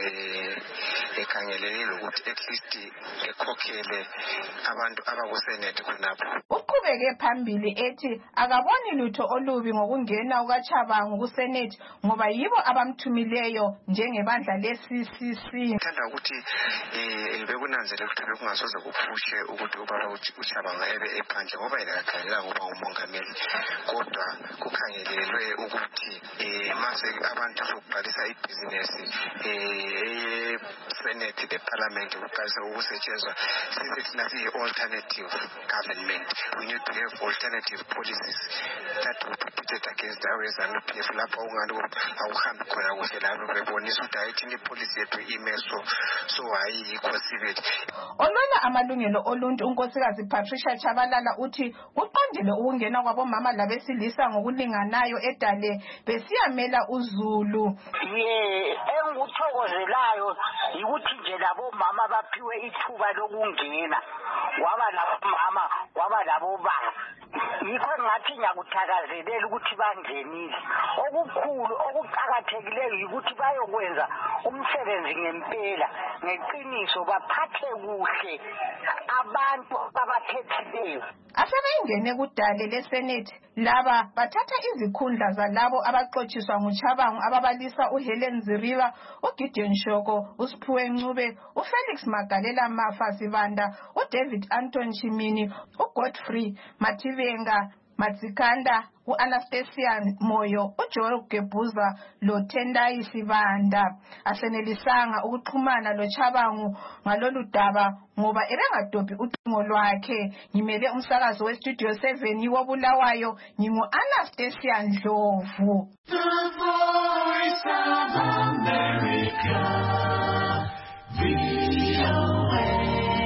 ekhangelele ukuthi at least ekhokhele abantu abakuSenate khonapho. uqhubeke phambili ethi akaboni lutho olubi ngokungena kukaChabangu kuSenate ngoba yibo abamthumileyo njengebandla le-C C C. Ngithanda ukuthi eh bekunanzele ukuthi bekungasoze kuphushe ukuthi ubaba uChabangu ebe ephandle ngoba yena akakhalela ngoba umongameli, kodwa kukhangelelwe ukuthi eh mase abantu sokuqalisa ibhizinesi eh Senate the Parliament ukuqalisa ukusetshenzwa sithi thina siyi-alternative government. We need to have alternative policies that will be pitted against our ZANU-P F lapho ungani awuhambi khona kuhle lapho bebonisa ukuthi ayithini ipolicy yethu ime so so ayikho civil. Olwela amalungelo oluntu unkosikazi Patricia Chabalala uthi kuqondile ukungena kwabomama labesilisa ngokulinganayo edale besiyamela uZulu. Ye enguthokozelayo ukuthi nje labo mama baphiwe ithuba lokungena waba labomama waba labobaba. Yikho ngathi ngiyakuthakazelela ukuthi bangenile. Okukhulu okuqhakathekileyo ukuthi bayokwenza umsebenzi ngempela ngeqiniso baphathe kuhle abantu abakhethileyo. Asebengene kudale leSenate laba bathatha izikhundla zalabo abaxotshiswa nguChabangu ababalisa uHelen Ziriba, uGideon Shoko, uSiphiwe Ncube, uFelix Magalela Mafa Sibanda, uDavid Anton Chimini, uGodfrey Mativenga Matsikanda, u-Anastasia Moyo, uJoel Gebuza loTendai Sibanda. Asenelisanga ukuxhumana loChabangu ngalolu daba ngoba ebengadobhi ucingo lwakhe. Ngimele umsakazo weStudio seven wobulawayo ngingu-Anastasia Ndlovu. The Voice of America, V O A.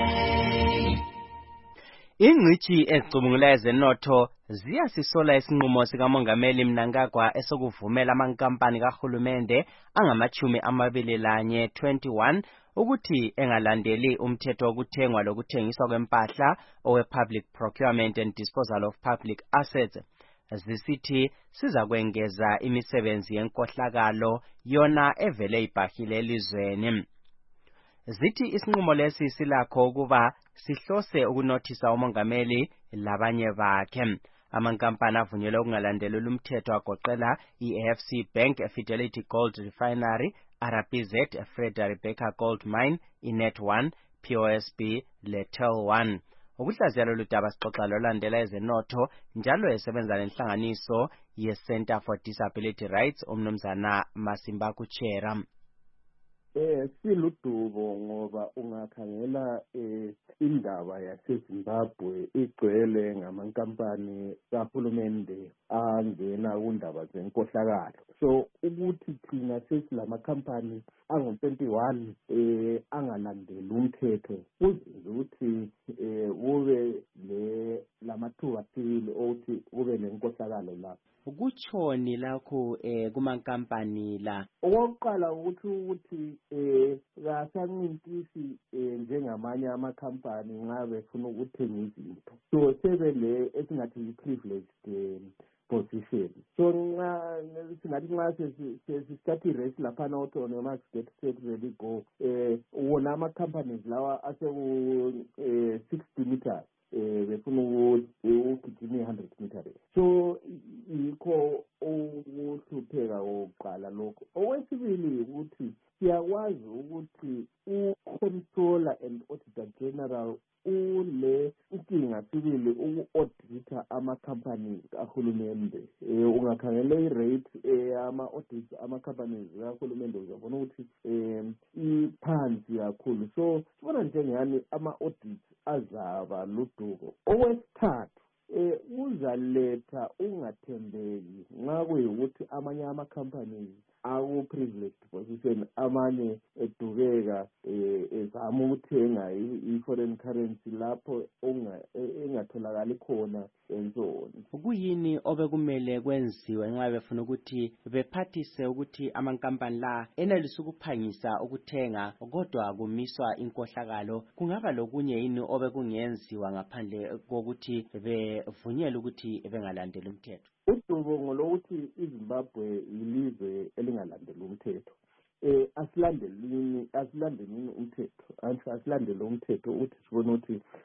Ingqithi ezicubungula ezenotho ziyasisola isinqumo sikamongameli Mnangagwa esokuvumela amankampani kahulumende angamachumi amabili lanye twenty-one ukuthi engalandeli umthetho wokuthengwa lokuthengiswa kwempahla owe-Public Procurement and Disposal of Public Assets. Zisithi sizakwengeza imisebenzi yenkohlakalo yona evele ibhahile elizweni. Zithi isinqumo lesi silakho ukuba sihlose ukunothisa umongameli labanye bakhe. Amankampani avunyelwe ukungalandeleli umthetho agoqela i-A F C Bank, Fidelity Gold Refinery, R B Z, Frederick Baker Gold Mine, iNet one, P O S B, Letel one. Ukuhlaziya lolu daba sixoxa lolandela ezenotho njalo esebenza lenhlanganiso ye-Center for Disability Rights uMnumzana Masimba Kuchera. Eh siludubo ngoba ungakhangela eh indaba yaseZimbabwe igcwele ngamankampani kahulumende angena kundaba zenkohlakalo. So ukuthi thina sesilama company angu twenty-one eh angalandeli umthetho kuzenza ukuthi eh kube le lamathuba athile ukuthi kube nenkohlakalo lapho. Kuchoni lakho eh kumankampani la okokuqala ukuthi ukuthi eh kasancintisi njengamanye amakhampani nxa befuna ukuthenga izinto so sebele esingathi i-privileged position so nxa singathi nxa sesithatha i-race laphana autonomous get set ready go eh wona ama-companies lawa aseku-sixty meters eh befuna ukugijima i-hundred meters so yikho ukuhlupheka kokuqala lokho. Okwesibili ukuthi siyakwazi ukuthi u-Comptroller and Auditor General ule inkinga sibili uku-audita ama-companies kahulumende. Eh ungakhangela i-rate ama-audits ama-companies kahulumende uzabona ukuthi um iphansi kakhulu so sibona njengani ama-audits azaba luduko. Okwesithathu eh uzaletha ungathembeki nxa kuyikuthi amanye ama-companies aku-privileged position amanye edubeka ezama ukuthenga i-foreign currency lapho engatholakali khona and so on. Kuyini obekumele kwenziwe nxa befuna ukuthi bephathise ukuthi amankampani la enelisa ukuphangisa ukuthenga kodwa kumiswa inkohlakalo? Kungaba lokunye yini obekungenziwa ngaphandle kokuthi bevunyelwe ukuthi bengalandeli umthetho? Udubo ngolokuthi iZimbabwe yilizwe elingalandeli umthetho. Eh asilandelini asilandelini umthetho asilandele umthetho ukuthi sibone ukuthi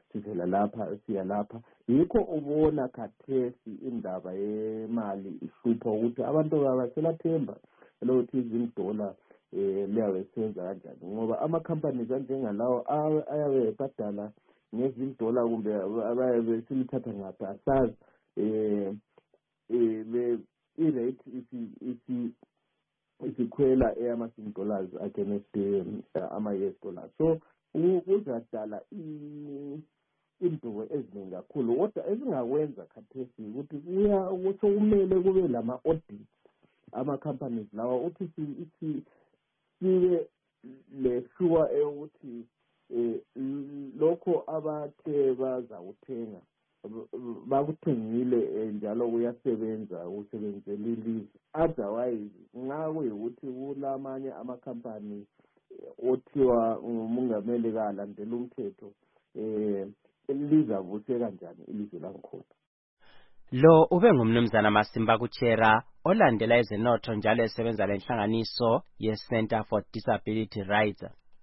sivela lapha siya lapha. Yikho ubona khathesi indaba yemali ihlupha ukuthi abantu babaselathemba lokuthi izindola eh leyabe senza kanjani ngoba ama companies anjengalawo ayabe ebhadala ngezindola kumbe abaye simthatha ngapha asazi eh eh i-rate isi isikhwela eyama dollars against ama U S dollars. So kuzadala indubo eziningi kakhulu kodwa ezingakwenza khathesi ukuthi kuya ukuthi kumele kube lama audits ama companies lawa uthi ithi sibe le sure ukuthi lokho abathe bazawuthenga bakuthengile njalo kuyasebenza usebenzela ilizwe. Otherwise nxa kuyikuthi kulamanye ama company othiwa umongameli kalandela umthetho eh elizavuse kanjani ilizwe lakhona. Lo ube ngumnumzana Masimba Kuchera olandela ezenotho njalo esebenza lenhlanganiso ye Center for Disability Rights.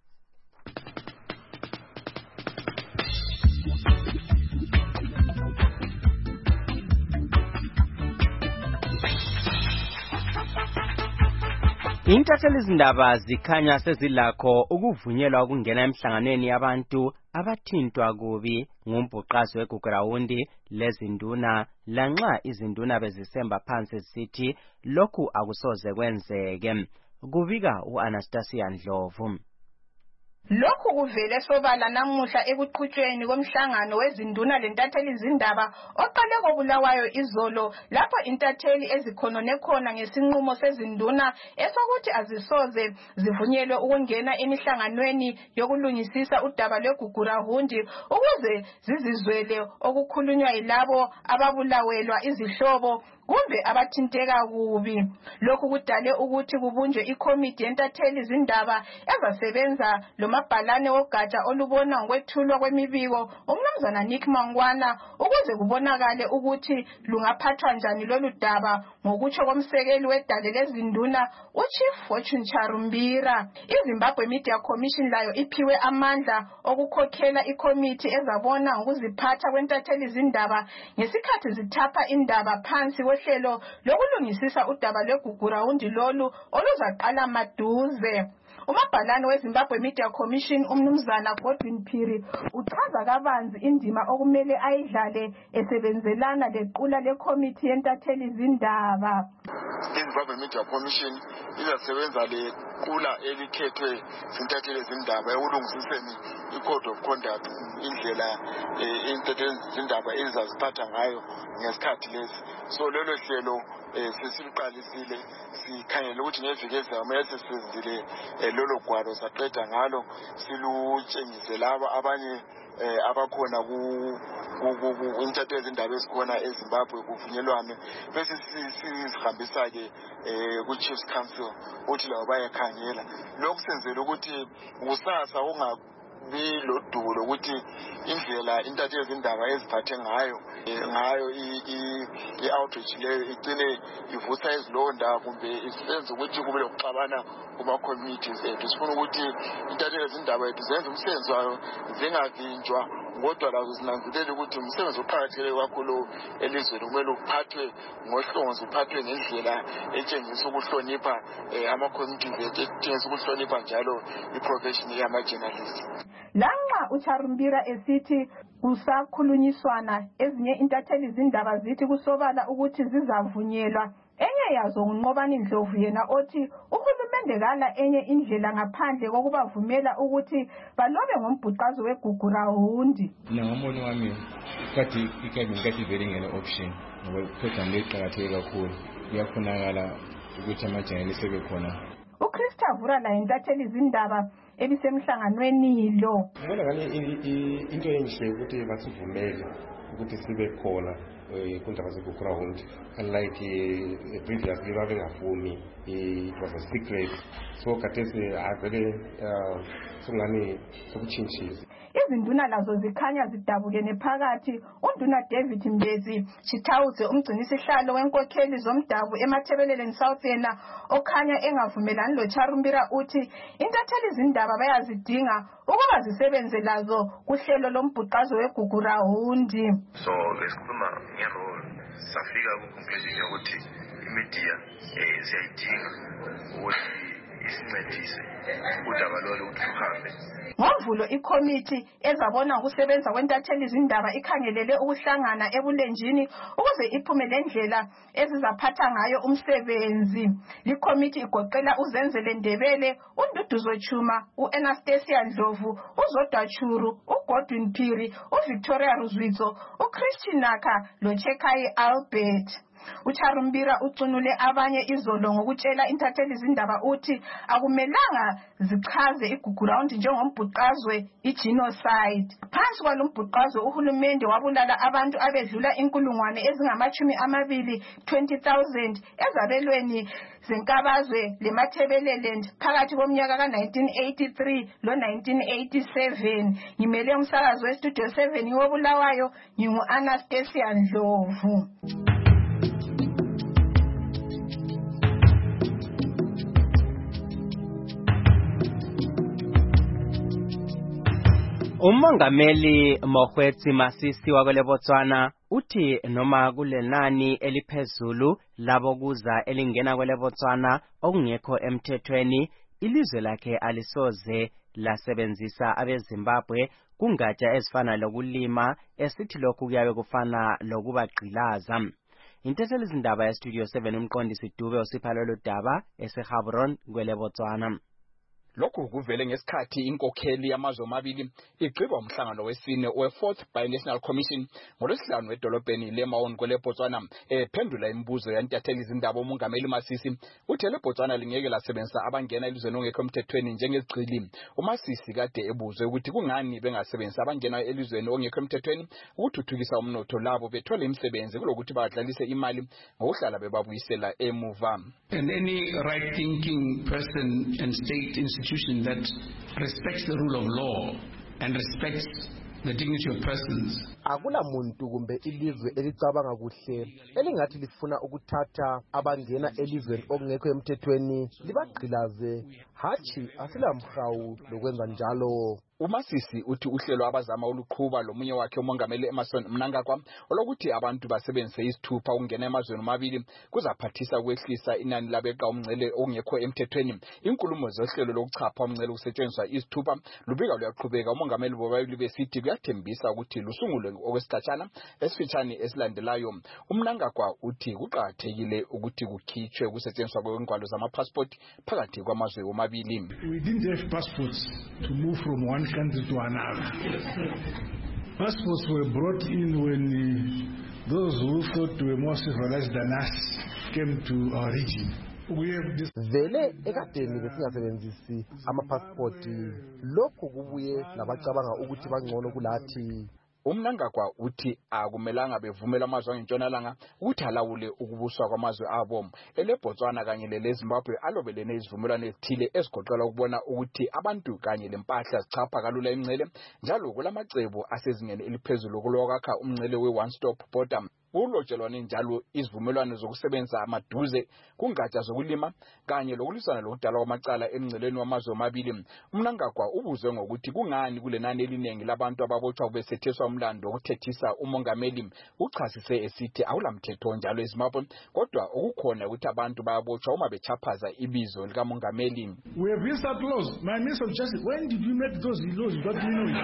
Intatheli izindaba zikhanya sezilakho ukuvunyelwa ukungena emhlanganweni yabantu abathintwa kubi ngumbhuqazi weGugurawundi lezinduna lanxa izinduna bezisemba phansi zisithi lokhu akusoze kwenzeke. Kubika uAnastasia Ndlovu. Lokhu kuvele sobala namuhla ekuqhutshweni komhlangano wezinduna lentatheli izindaba oqale kobulawayo izolo lapho intatheli ezikhonone khona ngesinqumo sezinduna esokuthi azisoze zivunyelwe ukungena emihlanganweni yokulungisisa udaba lweGugurawundi ukuze zizizwele okukhulunywa yilabo ababulawelwa izihlobo kumbe abathinteka kubi. Lokhu kudale ukuthi kubunjwe ikomiti yentatheli izindaba ezasebenza lomabhalane wogatsha olubona ngokwethulwa kwemibiko umnumzana Nick Mangwana ukuze kubonakale ukuthi lungaphathwa njani lolu daba ngokutsho komsekeli wedale lezinduna uChief Fortune Charumbira. iZimbabwe Media Commission layo iphiwe amandla okukhokhela ikomiti ezabona ngokuziphatha kwentatheli izindaba ngesikhathi zithapha indaba phansi hlelo lokulungisisa udaba lweGugurawundi lolu oluzaqala maduze. Umabhalane weZimbabwe Media Commission umnumzana Godwin Phiri uchaza kabanzi indima okumele ayidlale esebenzelana lequla lekomiti yentatheli izindaba. iZimbabwe Media Commission izasebenza lequla elikhethwe zintatheli izindaba ekulungisiseni i-code of conduct indlela intatheli izindaba ezaziphatha ngayo ngesikhathi lesi. So lelo hlelo sesiqalisile sikhangela ukuthi ngeviki ezayo mase sesizile lolo gwalo saqeda ngalo silutshengise laba abanye abakhona ku intatheli izindaba esikhona eZimbabwe kuvunyelwane bese sizihambisa ke ku Chiefs Council uthi labo bayakhangela. Lokhu senzele ukuthi kusasa unga bilodulo ukuthi indlela intatheli izindaba eziphathe ngayo ngayo i-outreach leyo igcine ivusa izilonda kumbe isenze ukuthi kube lokuxabana kuma committees ethu. Sifuna ukuthi intatheli izindaba ethu zenze umsebenzi wayo zingavinjwa kodwa lazo zinanzelela ukuthi umsebenzi oqhakatheke kakhulu elizweni kumele uphathwe ngohlonzo uphathwe ngendlela etshengisa ukuhlonipha ama committees ethu etshengisa ukuhlonipha njalo i-profession yama-journalists. Lanxa uCharumbira esithi kusakhulunyiswana ezinye intatheli izindaba zithi kusobala ukuthi zizavunyelwa, enye yazo unqobani Ndlovu yena othi uhulumende kala enye indlela ngaphandle kokubavumela ukuthi balobe ngombhuqazi weGugurawundi. Ngombono wami kathi ikhathi kathi vele ngene option ngoba program leqhakatheke kakhulu kuyafunakala ukuthi amajayeli sebekhona. uChrista Vura la intatheli izindaba ebisemhlanganweni lo. Ngibona ngani into enhle ukuthi basivumele ukuthi sibe khona kundaba zeGugurawundi, unlike previously babengavumi, it was a secret. So khathesi avele singani sokuchintshisa. Izinduna lazo zikhanya zidabukene phakathi. Unduna David Mbezi Chithawuze umgcinisihlalo wenkokheli zomdabu eMathebeleleni South yena okhanya engavumelani loCharumbira uthi intatheli izindaba zindaba bayazidinga ukuba zisebenze lazo kuhlelo lombhuqazo weGugu Rawundi. So besikhuluma ngerole safika ku-conclusion yokuthi imedia eh siyayidinga ukuthi isincedise udaba lolu ukuthi luhambe. Ngomvulo ikomiti ezabona ukusebenza kwentatheli izindaba ikhangelele ukuhlangana ebulenjini ukuze iphume lendlela ezizaphatha ngayo umsebenzi. Likomiti igoqela uZenzele Ndebele, uNduduzo Chuma, uAnastasia Ndlovu, uZodwa Churu, uGodwin Phiri, uVictoria Ruzwitso, uChristian Naka loChekai Albert. Ucharumbira ucunule abanye izolo ngokutshela intatheli izindaba uthi akumelanga zichaze iGugu Rawundi njengombhuqazwe igenocide. Phansi kwalombhuqazwe uhulumende wabulala abantu abedlula inkulungwane ezingamachumi amabili twenty thousand ezabelweni zenkabazwe leMathebeleland phakathi komnyaka ka nineteen eighty-three lo nineteen eighty-seven. Ngimele umsakazo westudio seven wobulawayo ngingu Anastasia Ndlovu. Umongameli Mokgweetsi Masisi wakwele Botswana uthi noma kulenani eliphezulu labokuza elingena kwele Botswana okungekho emthethweni ilizwe lakhe alisoze lasebenzisa abeZimbabwe kungatsha ezifana lokulima esithi lokhu kuyabe kufana lokubagqilaza. Intatheli izindaba ya Studio seven umqondisi Dube usipha lolu daba eseGaborone kwele Botswana. Lokhu kuvele ngesikhathi inkokheli yamazwe amabili igqiba umhlangano wesine we-Fourth Binational Commission ngolwesihlanu edolobheni leMaun kwele Botswana ephendula imibuzo yantatheli izindaba umongameli Masisi uthe le Botswana lingeke lasebenzisa abangena elizweni ongekho emthethweni njengezigcili. uMasisi kade ebuzwe ukuthi kungani bengasebenzisa abangena elizweni ongekho emthethweni ukuthuthukisa umnotho labo bethole imisebenzi kulokuthi badlalise imali ngokuhlala bebabuyisela emuva. And any right thinking person and state institution that respects the rule of law and respects the dignity of persons. Akula muntu kumbe ilizwe elicabanga kuhle elingathi lifuna ukuthatha abangena elizweni okungekho emthethweni libagqilaze. Hachi asilamhawu lokwenza njalo. uMasisi uthi uhlelo abazama uluqhuba lomunye wakhe umongameli Emmerson Mnangagwa olokuthi abantu basebenzise isithupha ukungena emazweni amabili kuzaphathisa ukwehlisa inani labeqa umngcele ongekho emthethweni. Inkulumo zohlelo lokuchapha umngcele usetshenziswa isithupha lubika luyaqhubeka. Umongameli bobabili besithi kuyathembisa ukuthi lusungulwe okwesikhatshana esifitshane esilandelayo. uMnangagwa uthi kuqakathekile ukuthi kukhitshwe kusetshenziswa kwengwalo zamapassport phakathi kwamazwe omabili. We didn't have passports to move from one country to another. Passports were brought in when uh, those who thought were more civilized than us came to our region. Vele ekadeni besingasebenzisi amapassport lokho kubuye labacabanga ukuthi bangcono kulathi. uMnangagwa uthi akumelanga bevumela amazwe angentshonalanga ukuthi alawule ukubuswa kwamazwe abo. eleBotswana kanye leZimbabwe alobelene izivumelwano ezithile ezigoqela ukubona ukuthi abantu kanye lempahla zichapha kalula imngcele njalo kulamacebo asezingeni eliphezulu kulokakha umngcele we-one stop border. Ulotshelwane njalo izivumelwano zokusebenza amaduze kungatsha zokulima kanye lokulisana lokudala kwamacala emngceleni wamazwe amabili. uMnangagwa ubuzwe ngokuthi kungani kulenani eliningi labantu ababotshwa besetheswa umlando wokuthethisa umongameli. Uchasise esithi awulamthetho njalo eZimbabwe kodwa ukukhona ukuthi abantu bayabotshwa uma bechaphaza ibizo likamongameli. We have instant laws. My Minister of Justice, when did you make those laws? What do you know?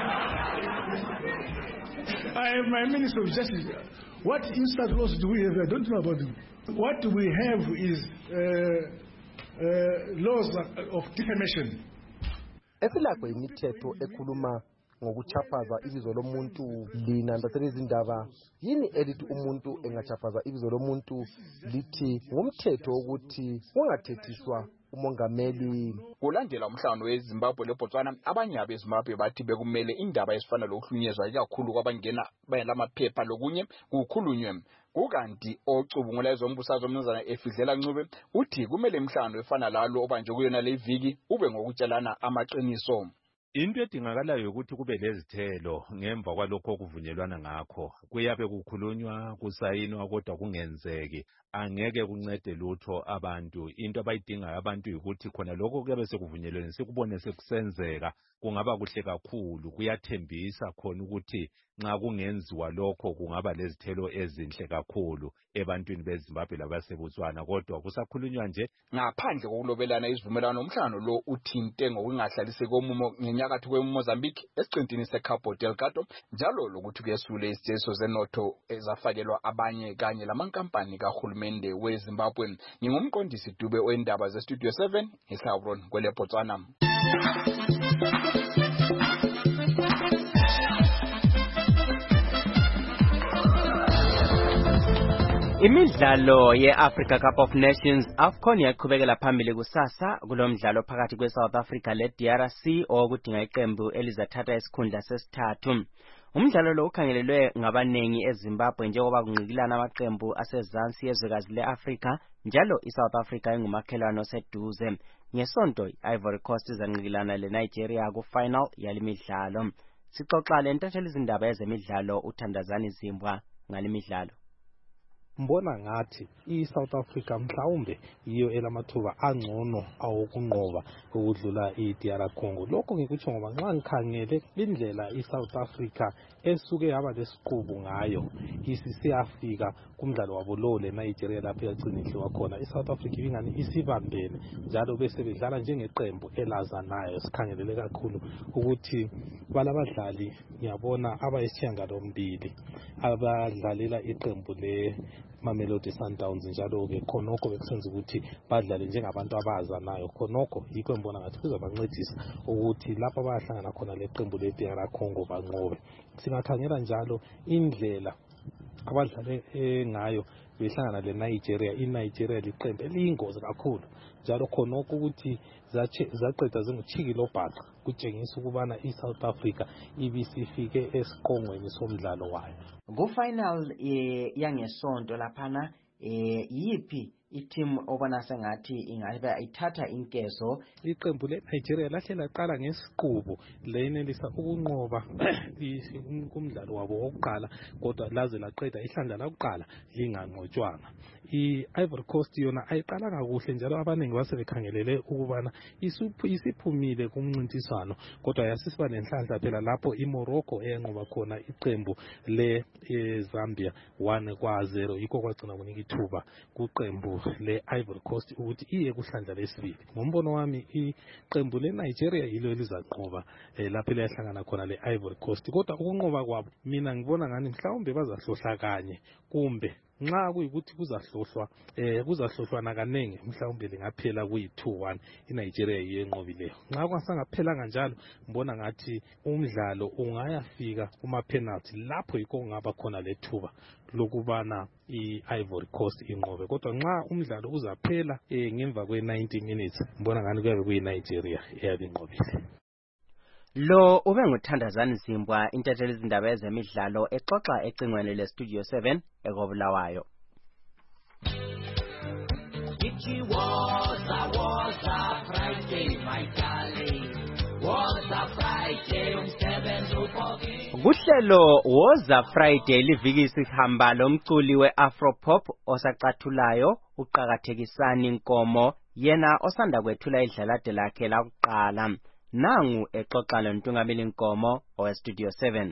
I am my Minister of Justice. What instant laws do we have? I don't know about them. What we have is uh, uh, laws of defamation. Esilakho imithetho ekhuluma ngokuchaphaza ibizo lomuntu. Lina ndathela izindaba yini elithi umuntu engachaphaza ibizo lomuntu lithi ngumthetho ukuthi ungathethiswa umongameli. Kulandela umhlangano weZimbabwe leBotswana abanye abeZimbabwe bathi bekumele indaba ezifana lokuhlunyezwa kakhulu kwabangena bayalamaphepha lokunye kukhulunywe. Kukanti ocubungula ezombusazwe umnumzana Efidlela Ncube uthi kumele umhlangano efana lalo obanje kuyona le viki ube ngokutshelana amaqiniso. Into edingakalayo ukuthi kube lezithelo ngemva kwalokho okuvunyelwana ngakho. Kuyabe kukhulunywa kusayinwa kodwa kungenzeki. Angeke kuncede lutho abantu. Into abayidingayo abantu ukuthi khona lokho kuyabe sekuvunyelweni sikubone sekusenzeka. Kungaba kuhle kakhulu. Kuyathembisa khona ukuthi nxa kungenziwa lokho kungaba lezithelo ezinhle kakhulu ebantwini beZimbabwe labaseBotswana. Kodwa kusakhulunywa nje ngaphandle kokulobelana isivumelwano umhlangano lo uthinte ngokungahlaliseki komumo ngenyakatho kweMozambique esiqintini seCabo Delgado njalo lokuthi kuyesule isiteso zenotho ezafakelwa abanye kanye lamankampani kahulumende weZimbabwe. Ngingumqondisi Dube wendaba zeStudio seven eSauron kwele Botswana. Imidlalo ye-Africa Cup of Nations AFCON yaqhubekela phambili kusasa kulomdlalo phakathi kweSouth Africa le-D R C okudinga iqembu elizathatha isikhundla sesithathu. Umdlalo lo ukhangelelwe ngabanengi eZimbabwe njengoba kunqikilana amaqembu asezansi yezwekazi le-Africa njalo iSouth Africa ingumakhelwane oseduze. Ngesonto i-Ivory Coast izanqikilana le-Nigeria ku-final yalimidlalo. Sixoxa lentatheli izindaba ezemidlalo uThandazani Zimbwa ngalimidlalo. Mbona ngathi iSouth Africa mhlawumbe iyo elamathuba angcono awokunqoba ukudlula iD R Congo. Lokho ngikutsho ngoba nxa ngikhangele indlela iSouth Africa esuke yaba lesiqubu ngayo isisiyafika kumdlalo wabo lo leNigeria lapho yagcina idliwa khona. iSouth Africa ibingani isibambene njalo bese bedlala njengeqembu elazanayo. Sikhangelele kakhulu ukuthi balabadlali ngiyabona abayisishiyagalombili abadlalela iqembu le Mamelodi Sundowns njalo ke khonokho bekusenza ukuthi badlale njengabantu abazanayo. Khonokho yikho ngibona ngathi kuzabancedisa ukuthi lapho bayahlangana khona leqembu le-D R Congo banqobe. Singakhangela njalo indlela abadlale ngayo behlangana leNigeria. iNigeria liqembu eliyingozi kakhulu njalo khonokho ukuthi zaqeda zinguchikilo bhaxa kutshengisa ukubana iSouth Africa ibisifike esiqongweni somdlalo wayo. Ku-final yangesonto laphana yipi iteam obona sengathi ingabe ithatha inkezo. Iqembu leNigeria lahle laqala ngesiqubu lenelisa ukunqoba kumdlalo wabo wokuqala kodwa laze laqeda ihlandla lokuqala linganqotshwanga. I-Ivory Coast yona ayiqalanga kuhle njalo abaningi basebekhangelele ukubana isiphumile kumncintiswano kodwa yasisiba nenhlanhla phela lapho iMorocco eyanqoba khona iqembu leZambia one kwa zero. Yikho kwagcina kunika ithuba kuqembu le-Ivory Coast ukuthi iye kuhlandla lesibili. Ngombono wami iqembu leNigeria yilo elizaqoba lapho liyahlangana khona le-Ivory Coast kodwa ukunqoba kwabo mina ngibona ngani mhlawumbe bazahlohla kanye kumbe nxa kuyikuthi kuzahlohlwa eh kuzahlohlwa nakanenge mhlawumbe lingaphela kuyi two one iNigeria yenqobileyo. Nxa kwasangaphelanga njalo ngibona ngathi umdlalo ungayafika kuma penalty lapho yikho kungaba khona lethuba lokubana iIvory Coast inqobe kodwa nxa umdlalo uzaphela eh ngemva kwe ninety minutes ngibona ngani kuyabe kuyiNigeria eyabinqobile. Lo ube nguthandazani Zimbwa intatheli izindaba ezemidlalo exoxa ecingweni leStudio seven ekobulawayo. It was a was a Friday my darling was a Friday umsebenzi uphokile. Kuhlelo woza Friday liviki sihamba lomculi weAfropop osacathulayo uqhakathekisani inkomo yena osanda kwethula idlalade lakhe lakuqala. Nangu exoxa lontungameli inkomo oweStudio seven.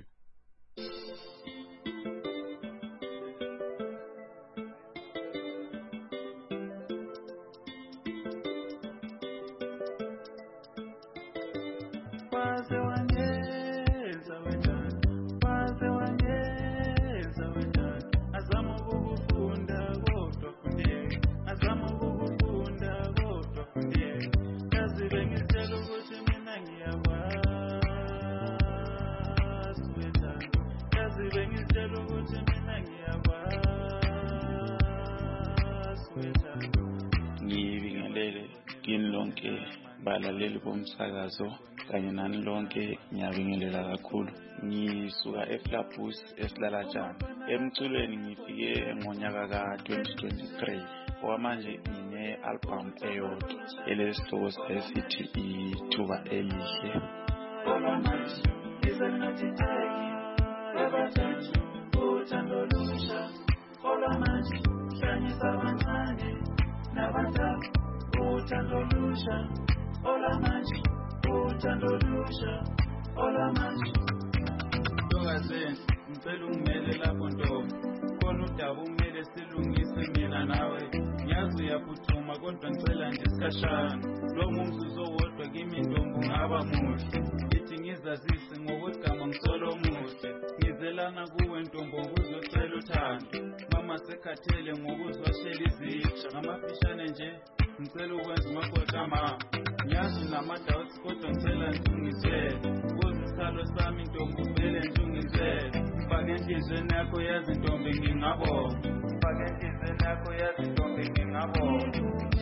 Ngibingelele kini lonke balaleli bomsakazo kanye nani lonke ngiyabingelela kakhulu. Ngisuka eFlabus eSilalatshana. Emculweni ngifike ngonyaka ka twenty twenty-three. Okwamanje ngine album eyodwa elesihloko esithi Ithuba Elihle. olamanje izengatitheki abathathu uthando lusha olamanje hlanyisa abancane nabadala uthando lusha olamanje uthando lusha olamanje Ntokazi ngicela ungimele lapho ntombi khona udaba umele silungise mina nawe ngiyazi uyaphuthuma kodwa ngicela nje isikhashana lo mumzuzu owodwa kimi ntombi ungaba muhle ithi ngizazise ngokugama ngisolo muhle ngizelana kuwe ntombi ngokuzocela uthando mama sekhathele ngokuzwashela izitsha ngamafishane nje ngicela ukwenza umakhosi mama ngiyazi unama-doubts kodwa ngicela ngizungizele kuzisalo sami ntombi uvele njungizele fake enhlizweni yakho yazi ntombi ngingabonga fake enhlizweni yakho yazi ntombi ngingabonga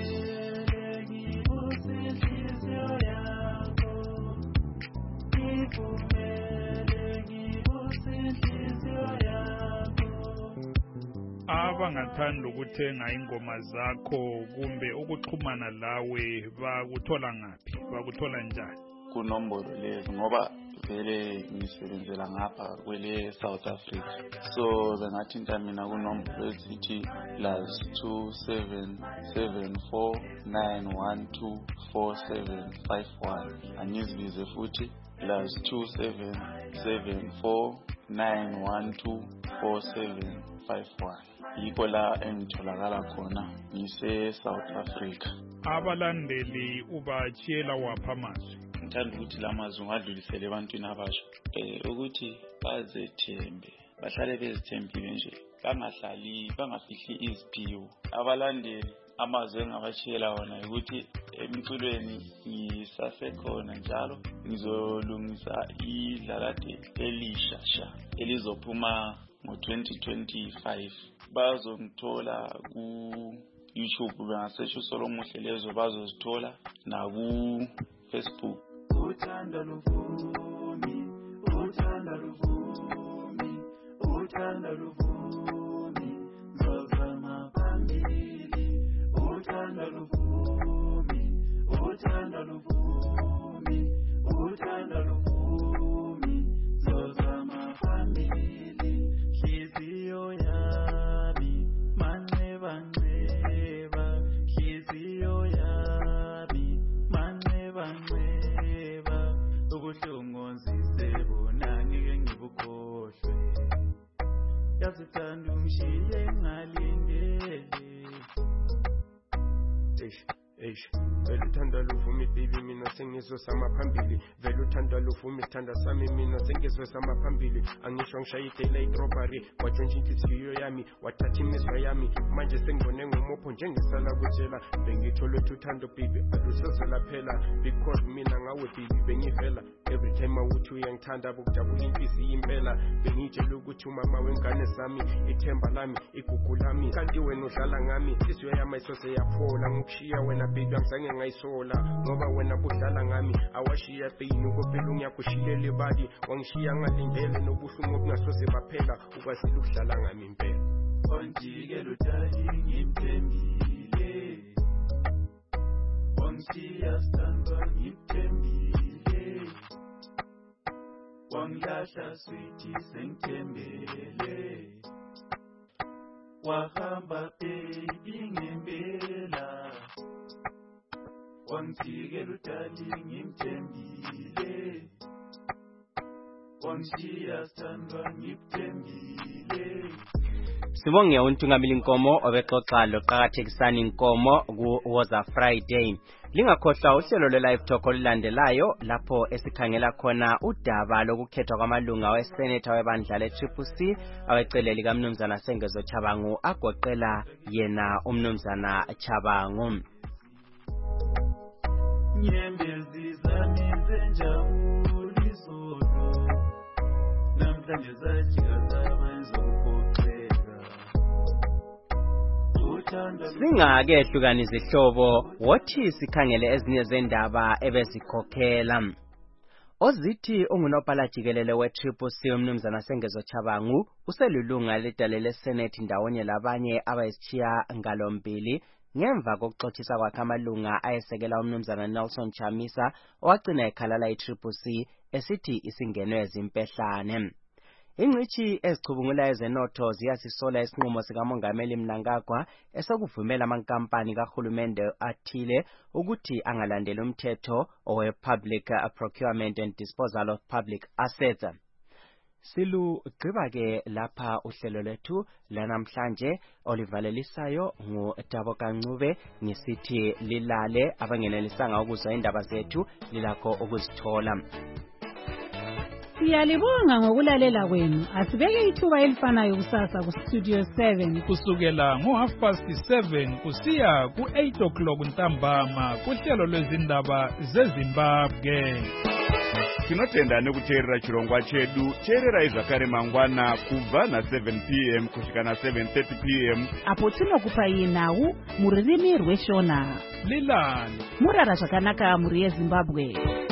abangathanda ukuthenga ingoma zakho kumbe ukuxhumana lawe bakuthola ngaphi bakuthola njani kunombolo lezi ngoba vele ngisebenzela ngapha kwele South Africa so bengathinta mina kunombolo ezithi plus two seven seven four nine one two four seven five one angizibize futhi plus two seven seven four nine one two four seven five one yikho la engitholakala khona ngise South Africa abalandeli ubatshiyela wapha amazwi ngithanda ukuthi la mazwi ngadlulisele ebantwini abasha eh ukuthi bazethembe bahlale bezithembile nje bangahlali bangafihli iziphiwo abalandeli amazwi engabashiyela wona ukuthi emculweni ngisasekhona njalo ngizolungisa idlalade elisha sha elizophuma ngo twenty twenty-five bazongithola ku YouTube bengasesho Solomuhle lezo bazozithola na ku Facebook uthanda luvumi uthanda luvumi uthanda luvumi zozama phambili uthanda luvumi uthanda luvumi uthanda luvumi zozama phambili hliziyo yami manxeba nxeba hliziyo yami manxeba nxeba ubuhlungu nzisebona ngeke ngibukhohlwe yazithanda ungishiye ngalindele eish eish vele uthanda luvumi baby mina sengizosama phambili vele uthanda luvumi sithanda sami mina sengizosama phambili angisho ngishaya i-daylight robbery watshontsha inhliziyo yami wathatha imizwa yami manje sengibone ngumopho njengisala kutshela bengithole ukuthi uthando baby alusezela phela because mina ngawe baby bengivela every time awuthi uyangithanda bokujabula inhliziyo impela bengitshela ukuthi umama wengane zami ithemba lami igugu lami kanti wena udlala ngami inhliziyo yami ayisose yaphola ngokushiya wena baby angizange ngayisola ngoba wena budlala ngami awashiya pain ukopela ungiyakushilela ibali wangishiya ngalindele nobuhlungu obungasoze baphela ukwazile ukudlala ngami impela onjikela udali ngimthembile wangishiya sithandwa ngimthembile wangilahla sweetie sengithembele wahamba baby ngempela wangijikela udali ngimthembile wangishiya sithandwa ngikuthembile Sibonge untungamili inkomo obexoxa loqhakathekisana inkomo ku Woza Friday. Lingakhohlwa uhlelo le live talk olulandelayo lapho esikhangela khona udaba lokukhethwa kwamalunga wesenate webandla le Triple C awecele lika Mnumzana Sengezo Chabangu agoqela yena umnumzana Chabangu. Nyembezi zami zenjabuliso namhlanje zajika zabazokhokhela Singake ehlukana izihlobo wothi sikhangele ezinye zendaba ebezikhokhela. Ozithi ungunopala jikelele we Triple C umnumzana Sengezo Chabangu uselulunga ledale le Senate ndawonye labanye abayishiya ngalombili ngemva kokuxoxisa kwakhe amalunga ayesekela umnumzana Nelson Chamisa owagcina ekhalala i Triple C esithi isingenwe ezimpehlane. Ingcithi ezicubungula ezenotho ziyasisola isinqumo sikamongameli Mnangagwa esokuvumela amankampani kahulumende athile ukuthi angalandela umthetho owe Public Procurement and Disposal of Public Assets. Silu gqiba ke lapha uhlelo lwethu lanamhlanje olivalelisayo nguTabo Kancube ngisithi lilale abangenelisanga ukuzwa indaba zethu lilakho ukuzithola. Siyalibonga ngokulalela kwenu. Asibeke ithuba elifanayo kusasa ku Studio seven kusukela ngo half past seven kusiya ku eight o'clock ntambama kuhlelo lwezindaba zeZimbabwe. Tinotenda nekuteerera chirongwa chedu. Teerera zvakare mangwana kubva na seven p m kusvika na seven thirty p m apo tinokupa nhau muririmi rweshona. Lilani Murara zvakanaka muri yeZimbabwe.